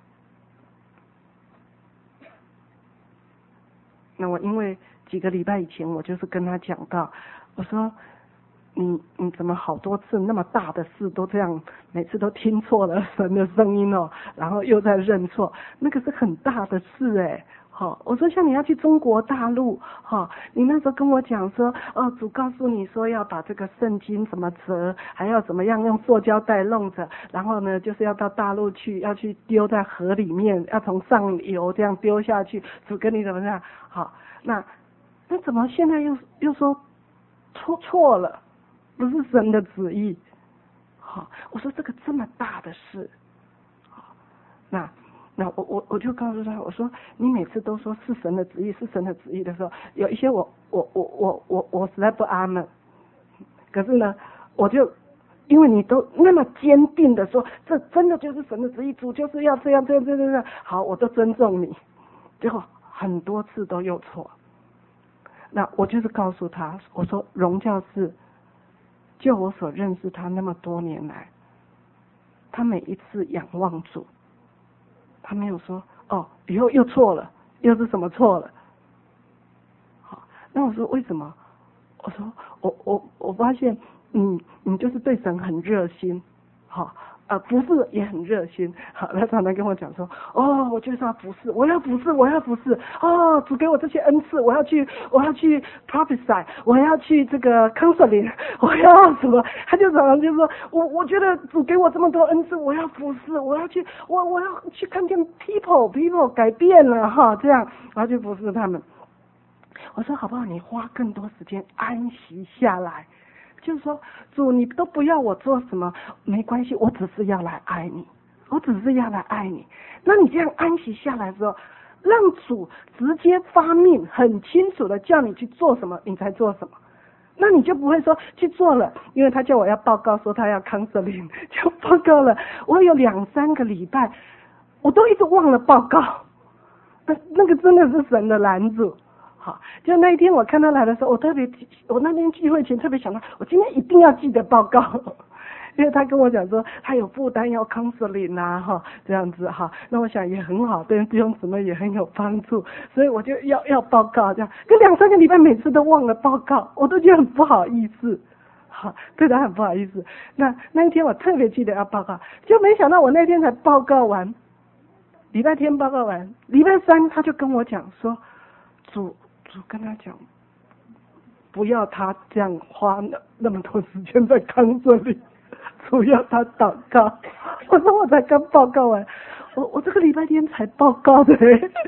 那我因为几个礼拜以前我就是跟他讲到，我说你你怎么好多次那么大的事都这样，每次都听错了神的声音哦，然后又在认错，那个是很大的事哎。好，我说像你要去中国大陆，哈，你那时候跟我讲说，哦，主告诉你说要把这个圣经怎么折，还要怎么样用塑胶袋弄着，然后呢，就是要到大陆去，要去丢在河里面，要从上游这样丢下去，主跟你怎么样？好，那那怎么现在又又说错错了，不是神的旨意？好，我说这个这么大的事，好，那。那我我我就告诉他，我说你每次都说是神的旨意，是神的旨意的时候，有一些我我我我我我实在不安了。可是呢，我就因为你都那么坚定的说，这真的就是神的旨意，主就是要这样这样这样这样，好，我都尊重你。结果很多次都又错。那我就是告诉他，我说荣教是就我所认识他那么多年来，他每一次仰望主，他没有说哦，以后又错了，又是什么错了。好，那我说为什么？我说我我我发现，嗯，你就是对神很热心，好，呃，服侍也很热心。好，他常常跟我讲说，哦，我就是要服侍，我要服侍，我要服侍，哦，主给我这些恩赐，我要去，我要去 prophesy， 我要去这个 counseling， 我要什么？他就常常就说，我我觉得主给我这么多恩赐，我要服侍，我要去，我我要去看见 people people 改变了哈，这样，我要去服侍他们。我说好不好？你花更多时间安息下来，就是说，主你都不要我做什么，没关系，我只是要来爱你，我只是要来爱你。那你这样安息下来之后，让主直接发命，很清楚的叫你去做什么，你才做什么。那你就不会说去做了，因为他叫我要报告说他要 counseling， 就报告了。我有两三个礼拜，我都一直忘了报告。那那个真的是神的拦阻。好，就那一天我看他来的时候，我特别，我那天聚会前特别想到，我今天一定要记得报告，因为他跟我讲说他有负担要 counseling 啊，哈，这样子哈，那我想也很好，对弟兄姊妹也很有帮助，所以我就要要报告这样，跟两三个礼拜每次都忘了报告，我都觉得很不好意思，好，对他很不好意思。那那一天我特别记得要报告，就没想到我那天才报告完，礼拜天报告完，礼拜三他就跟我讲说，主。主跟他讲，不要他这样花那那么多时间在康这里，主要他祷告。我说我才刚报告完，我我这个礼拜天才报告的。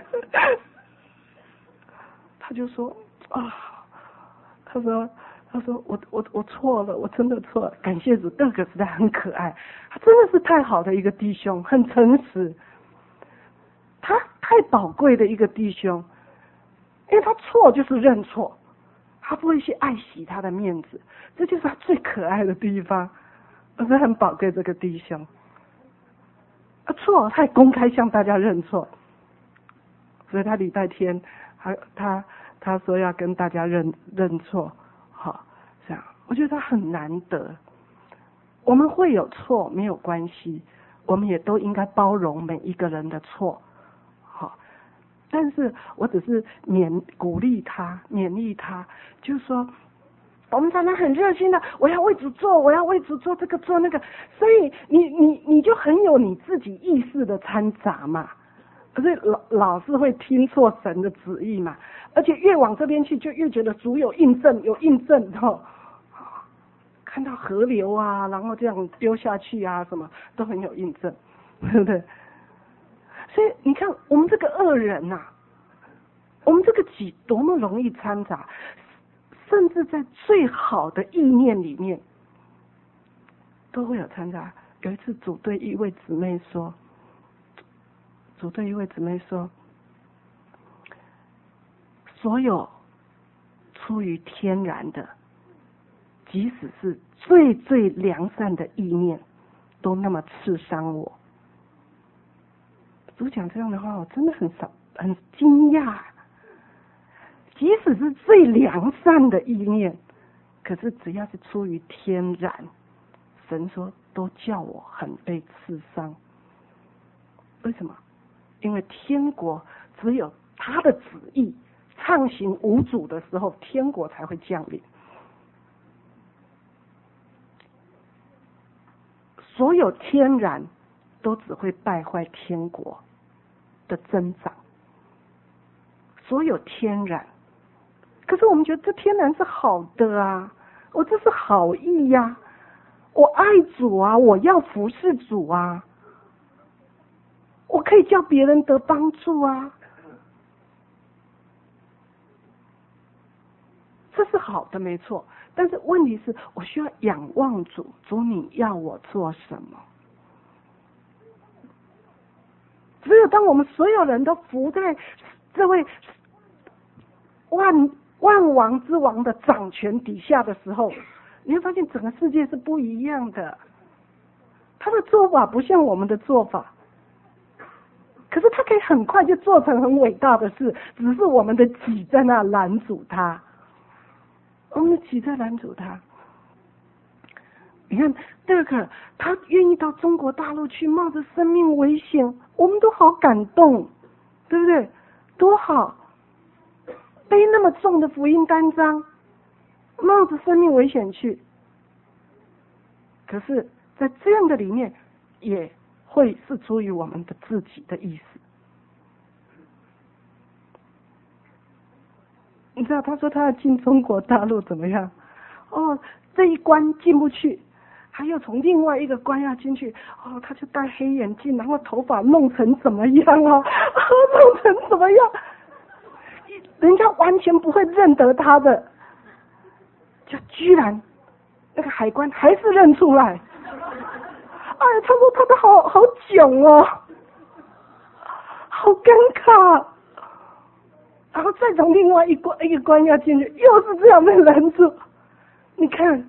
他就说啊，他说他说我我我错了，我真的错了。感谢主，这个实在很可爱，他真的是太好的一个弟兄，很诚实，他太宝贵的一个弟兄。因为他错就是认错，他不会去爱惜他的面子，这就是他最可爱的地方，我是很宝贵这个弟兄。他错，他也公开向大家认错，所以他礼拜天，他他他说要跟大家认认错，好，这样我觉得他很难得。我们会有错没有关系，我们也都应该包容每一个人的错。但是我只是勉鼓励他，勉励他，就是说，我们常常很热心的，我要为主做，我要为主做这个做那个，所以你你你就很有你自己意识的掺杂嘛，可是老老是会听错神的旨意嘛，而且越往这边去，就越觉得主有印证，有印证哈，看到河流啊，然后这样丢下去啊，什么都很有印证，对不对？所以你看，我们这个恶人呐、啊，我们这个己多么容易掺杂，甚至在最好的意念里面都会有掺杂。有一次，主对一位姊妹说，主对一位姊妹说，所有出于天然的，即使是最最良善的意念，都那么刺伤我。主讲这样的话，我真的很少很惊讶。即使是最良善的意念，可是只要是出于天然，神说都叫我很被刺伤。为什么？因为天国只有他的旨意畅行无阻的时候，天国才会降临。所有天然都只会败坏天国的增长，所有天然，可是我们觉得这天然是好的啊，我这是好意呀、啊，我爱主啊，我要服侍主啊，我可以叫别人得帮助啊，这是好的没错，但是问题是我需要仰望主，主你要我做什么？只有当我们所有人都服在这位万万王之王的掌权底下的时候，你会发现整个世界是不一样的。他的做法不像我们的做法，可是他可以很快就做成很伟大的事，只是我们的己在那拦阻他，我们的己在拦阻他。 你看这个，他愿意到中国大陆去，冒着生命危险，我们都好感动，对不对？多好！背那么重的福音单张，冒着生命危险去。可是，在这样的里面，也会是出于我们的自己的意思。你知道，他说他要进中国大陆怎么样？哦，这一关进不去，还有从另外一个关要进去，哦，他就戴黑眼镜，然后头发弄成怎么样哦，弄成怎么样？人家完全不会认得他的，就居然那个海关还是认出来。哎，他说他的好好囧哦，好尴尬。然后再从另外一关一个关要进去，又是这样被拦住。你看，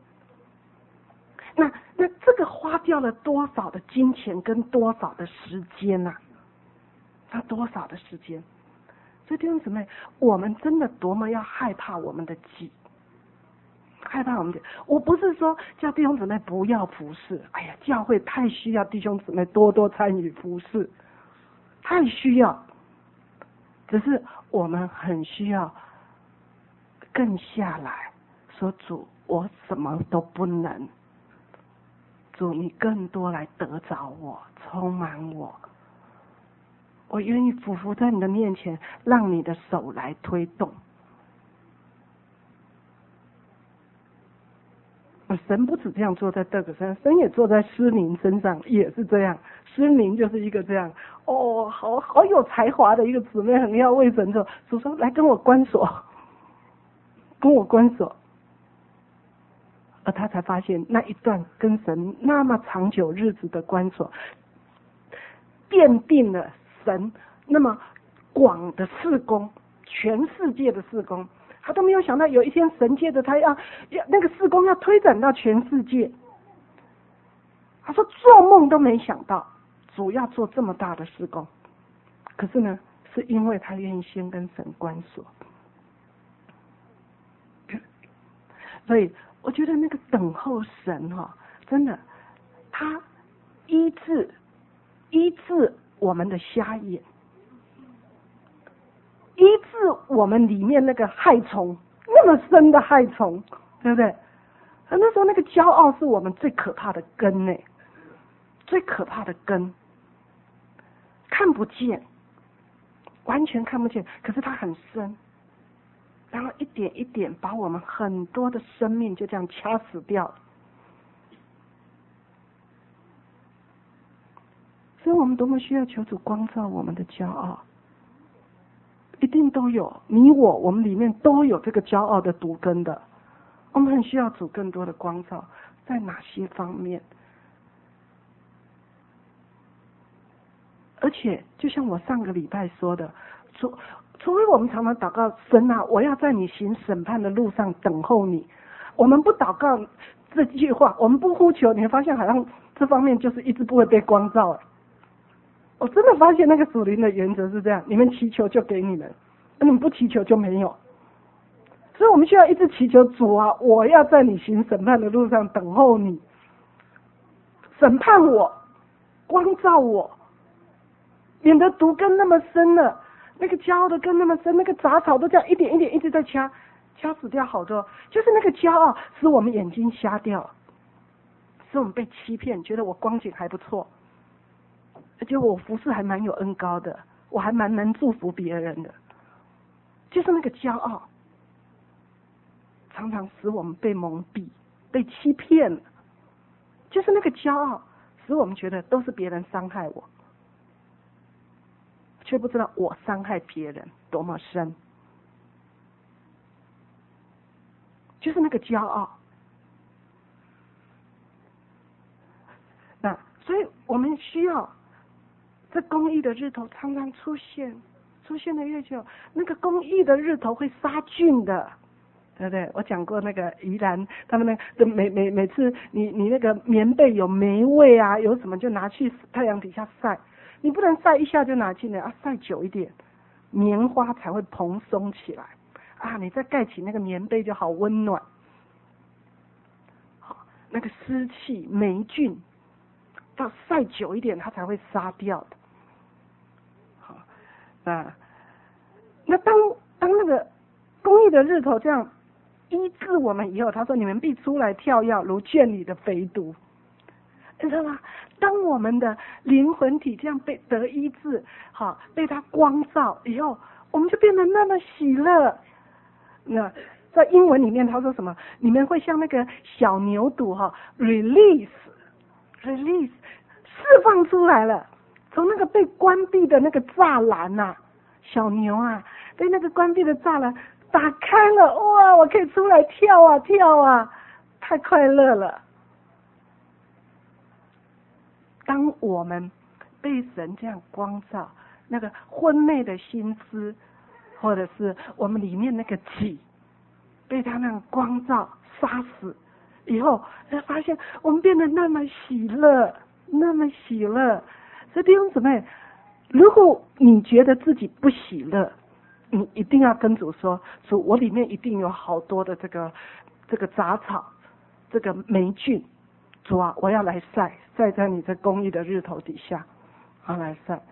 那那这个花掉了多少的金钱跟多少的时间呐、啊？那多少的时间？所以弟兄姊妹，我们真的多么要害怕我们的己，害怕我们的。我不是说叫弟兄姊妹不要服侍，哎呀，教会太需要弟兄姊妹多多参与服侍，太需要。只是我们很需要更下来说，主，我什么都不能，主你更多来得着我，充满我。我愿意俯伏在你的面前，让你的手来推动。神不止这样做在德格山，神也做在施宁身上，也是这样。施宁就是一个这样，哦，好好有才华的一个姊妹，很要为神做。主说来跟我关锁，跟我关锁。而他才发现那一段跟神那么长久日子的关锁，奠定了神那么广的事工，全世界的事工，他都没有想到有一天神接着他要要那个事工要推展到全世界。他说做梦都没想到主要做这么大的事工，可是呢，是因为他愿意先跟神关锁。所以我觉得那个等候神哈、哦，真的，他医治医治我们的瞎眼，医治我们里面那个害虫，那么深的害虫，对不对？那时候那个骄傲是我们最可怕的根呢，最可怕的根，看不见，完全看不见，可是它很深，然后一点一点把我们很多的生命就这样掐死掉了。所以我们多么需要求主光照我们的骄傲，一定都有，你我我们里面都有这个骄傲的毒根的。我们很需要主更多的光照，在哪些方面？而且就像我上个礼拜说的，除除非我们常常祷告，神啊，我要在你行审判的路上等候你。我们不祷告这句话，我们不呼求，你会发现好像这方面就是一直不会被光照。我真的发现那个属灵的原则是这样，你们祈求就给你们，你们不祈求就没有。所以我们需要一直祈求主啊，我要在你行审判的路上等候你，审判我，光照我，免得毒根那么深了，那个骄傲的根那么深，那个杂草都这样一点一点一直在掐，掐死掉好多。就是那个骄傲使我们眼睛瞎掉，使我们被欺骗，觉得我光景还不错，而且我服侍还蛮有恩高的，我还蛮能祝福别人的，就是那个骄傲常常使我们被蒙蔽，被欺骗了。就是那个骄傲使我们觉得都是别人伤害我，却不知道我伤害别人多么深。就是那个骄傲。那所以我们需要这公义的日头常常出现，出现的越久，那个公义的日头会杀菌的，对不对？我讲过那个宜兰，他们那个每每每次你你那个棉被有霉味啊，有什么就拿去太阳底下晒，你不能晒一下就拿进来啊，晒久一点，棉花才会蓬松起来啊，你再盖起那个棉被就好温暖。好， 那个湿气、霉菌，到晒久一点，它才会杀掉的。好，那那当当那个公义的日头这样医治我们以后，他说：“你们必出来跳跃，如圈里的肥犊。”你知道吗？当我们的灵魂体这样被得医治，好，被他光照以后，我们就变得那么喜乐。那在英文里面他说什么？你们会像那个小牛犊哈 ，release release 释放出来了，从那个被关闭的那个栅栏呐、啊，小牛啊，被那个关闭的栅栏打开了，哇，我可以出来跳啊跳啊，太快乐了。当我们被神这样光照，那个昏昧的心思，或者是我们里面那个己，被他那样光照杀死以后，才发现我们变得那么喜乐，那么喜乐。所以弟兄姊妹，如果你觉得自己不喜乐，你一定要跟主说：主，我里面一定有好多的这个这个杂草，这个霉菌。主啊，我要来晒，晒在你这公义的日头底下，我要来晒，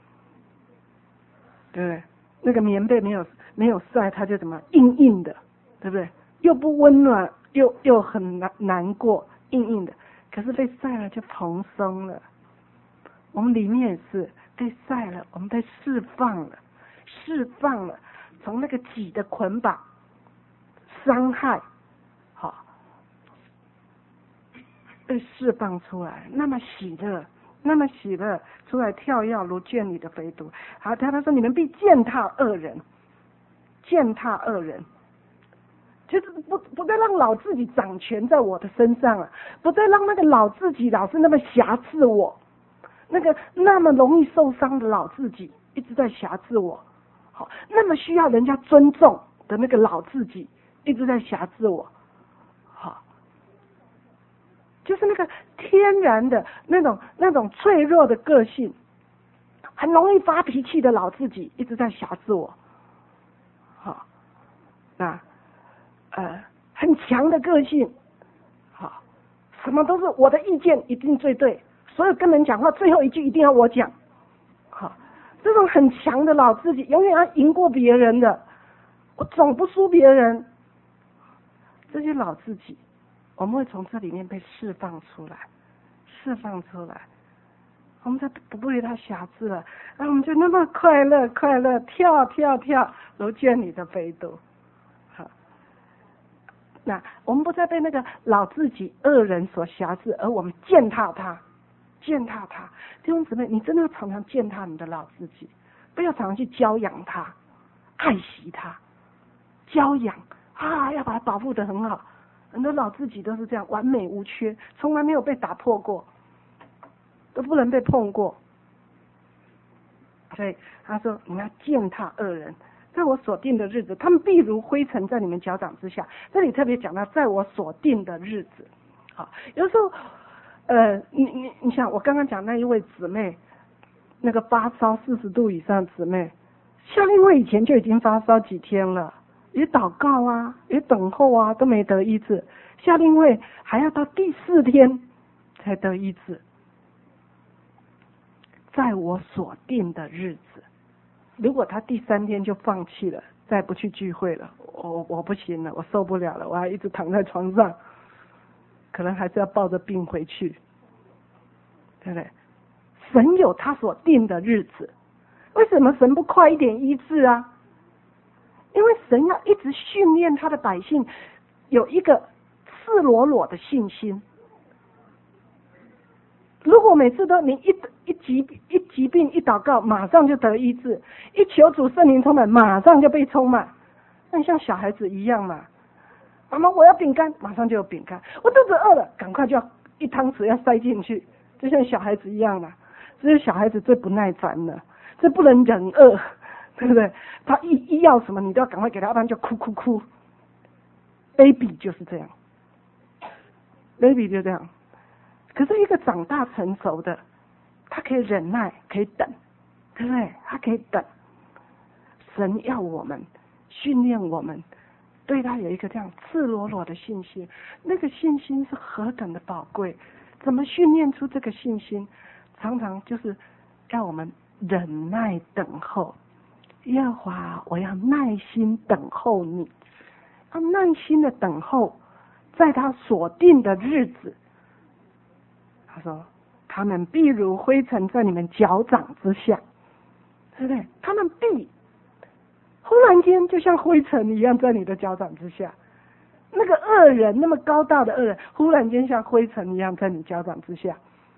对不对？那个棉被没有没有晒，它就怎么硬硬的，对不对？又不温暖，又又很难难过，硬硬的。可是被晒了就蓬松了。我们里面也是被晒了，我们被释放了，释放了，从那个己的捆绑、伤害，好。被释放出来，那么喜乐，那么喜乐，出来跳跃如圈里的肥犊。好，他他说你们必践踏恶人，践踏恶人，就是不不再让老自己掌权在我的身上了，不再让那个老自己老是那么辖制我，那个那么容易受伤的老自己一直在辖制我，好，那么需要人家尊重的那个老自己一直在辖制我。就是那个天然的那种那种脆弱的个性，很容易发脾气的老自己一直在辖制我，好，那呃很强的个性，好，什么都是我的意见一定最对，所有跟人讲话最后一句一定要我讲，好，这种很强的老自己，永远要赢过别人的，我总不输别人，这些老自己。我们会从这里面被释放出来，释放出来，我们就不被他辖制了，然后我们就那么快乐，快乐跳跳跳，如圈里的肥犊。好，那我们不再被那个老自己恶人所辖制，而我们践踏他，践踏他。弟兄姊妹，你真的要常常践踏你的老自己，不要常常去教养他，爱惜他，教养啊，要把他保护得很好。很多老自己都是这样，完美无缺，从来没有被打破过，都不能被碰过。所以他说：“你要践踏恶人，在我所定的日子，他们必如灰尘在你们脚掌之下。”这里特别讲到，在我所定的日子。好，有时候，呃，你你你想，我刚刚讲那一位姊妹，那个发烧四十度以上的姊妹，夏令会以前就已经发烧几天了。也祷告啊，也等候啊，都没得医治。夏令会还要到第四天才得医治。在我所定的日子，如果他第三天就放弃了，再不去聚会了，我我不行了，我受不了了，我还一直躺在床上，可能还是要抱着病回去，对不对？神有他所定的日子，为什么神不快一点医治啊？因为神要一直训练他的百姓有一个赤裸裸的信心。如果每次都你一一疾一疾病一祷告马上就得医治，一求主圣灵充满马上就被充满，那像小孩子一样嘛。妈妈我要饼干，马上就有饼干，我肚子饿了赶快就要一汤匙要塞进去，就像小孩子一样嘛。这是小孩子最不耐烦了，这不能忍饿，对不对？他一一要什么你都要赶快给他，要不然就哭哭哭。baby 就是这样 baby 就这样。可是一个长大成熟的，他可以忍耐，可以等，对不对？他可以等。神要我们训练我们对他有一个这样赤裸裸的信心。那个信心是何等的宝贵，怎么训练出这个信心？常常就是要我们忍耐等候。耶和华，我要耐心等候你，要耐心的等候，在他所定的日子。他说他们必如灰尘在你们脚掌之下，对不对？他们必忽然间就像灰尘一样在你的脚掌之下。那个恶人，那么高大的恶人，忽然间像灰尘一样在你脚掌之下，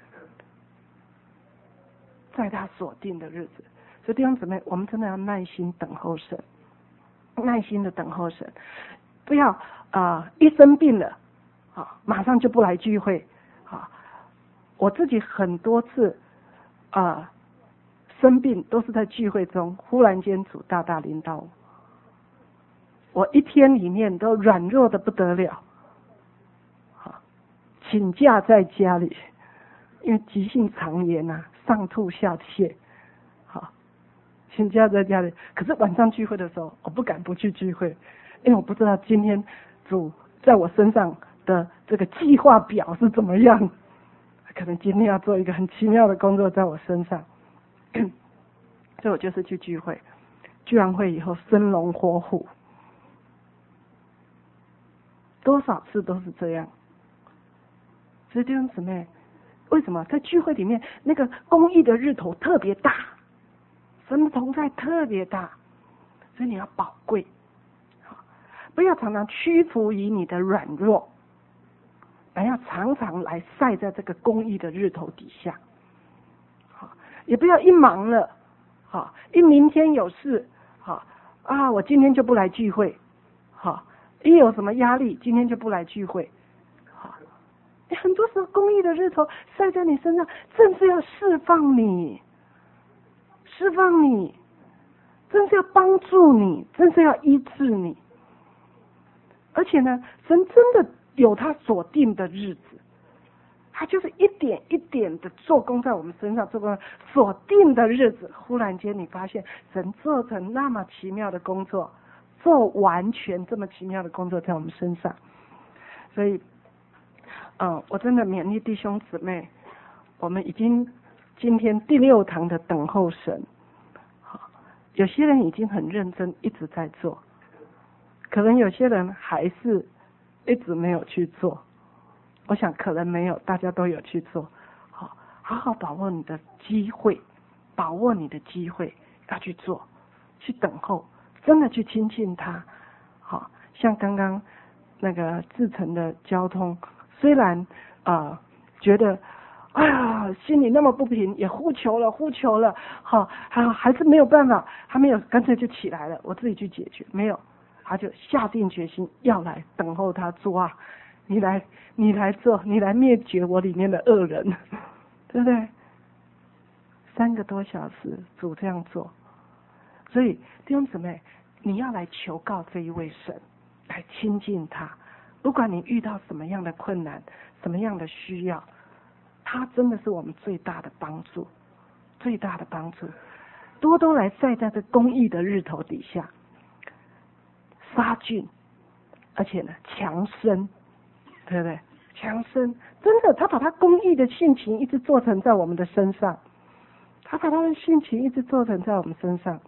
在他所定的日子。所以弟兄姊妹，我们真的要耐心等候神，耐心的等候神，不要啊、呃、一生病了啊马上就不来聚会啊。我自己很多次啊、呃、生病都是在聚会中，忽然间主大大临到我，我一天里面都软弱的不得了，啊，请假在家里，因为急性肠炎啊，上吐下泻，好，请假在家里。可是晚上聚会的时候，我不敢不去聚会，因为我不知道今天主在我身上的这个计划表是怎么样。可能今天要做一个很奇妙的工作在我身上，所以我就是去聚会，聚完会以后生龙活虎，多少次都是这样。所以弟兄姊妹，为什么在聚会里面那个公义的日头特别大，神的同在特别大，所以你要宝贵，不要常常屈服于你的软弱，而要常常来晒在这个公义的日头底下。好，也不要一忙了，好，一明天有事，好啊，我今天就不来聚会，好，一有什么压力，今天就不来聚会。好，很多时候公义的日头晒在你身上，正是要释放你，释放你，正是要帮助你，正是要医治你。而且呢，神真的有他所定的日子，他就是一点一点的做工在我们身上，做工所定的日子，忽然间你发现神做成那么奇妙的工作，做完全这么奇妙的工作在我们身上。所以嗯，我真的勉励弟兄姊妹，我们已经今天第六堂的等候神，好，有些人已经很认真一直在做，可能有些人还是一直没有去做。我想可能没有，大家都有去做。好，好好把握你的机会，把握你的机会要去做，去等候，真的去亲近他。好，像刚刚那个自成的交通，虽然啊、呃、觉得哎呀心里那么不平，也呼求了呼求了，好，还还是没有办法，他没有干脆就起来了，我自己去解决，没有，他就下定决心要来等候他做啊，你来你来做，你来灭绝我里面的恶人，对不对？三个多小时主这样做，所以弟兄姊妹，你要来求告这一位神，来亲近他。不管你遇到什么样的困难，什么样的需要，他真的是我们最大的帮助，最大的帮助。多多来晒在这公义的日头底下，杀菌，而且呢强身，对不对？强身，真的，他把他公义的性情一直做成在我们的身上，他把他的性情一直做成在我们身上。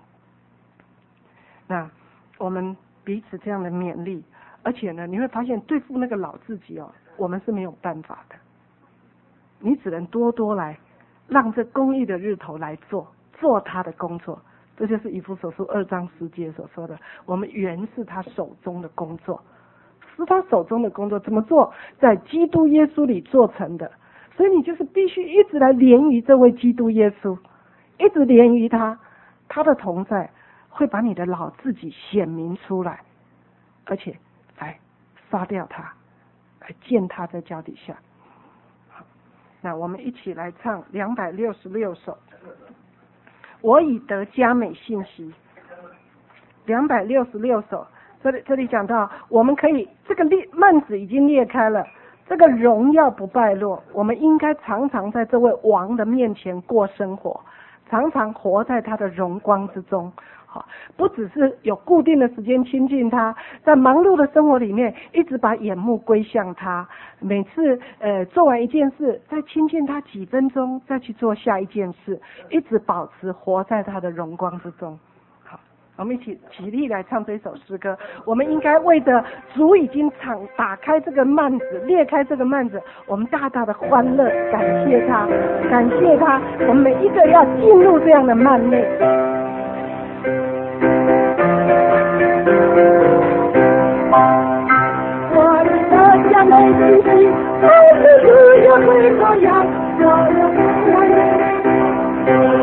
那我们彼此这样的勉励，而且呢，你会发现对付那个老自己哦，我们是没有办法的。你只能多多来，让这公义的日头来做，做他的工作。这就是以弗所书二章十节所说的，我们原是他手中的工作，是他手中的工作，怎么做？在基督耶稣里做成的。所以你就是必须一直来连于这位基督耶稣，一直连于他，他的同在会把你的老自己显明出来，而且来杀掉他，来见他在脚底下。好，那我们一起来唱两百六十六首。我已得佳美信息，两百六十六首。这里这里讲到，我们可以这个裂幔子已经裂开了，这个荣耀不败落。我们应该常常在这位王的面前过生活，常常活在他的荣光之中。 好，不只是有固定的时间亲近他，在忙碌的生活里面，一直把眼目归向他。每次呃做完一件事，再亲近他几分钟，再去做下一件事，一直保持活在他的荣光之中。好，我们一起起立来唱这首诗歌。我们应该为着主已经敞打开这个幔子，裂开这个幔子，我们大大的欢乐，感谢他，感谢他。我们每一个要进入这样的幔内。我的家没信息，还是只有会这样，我的爱。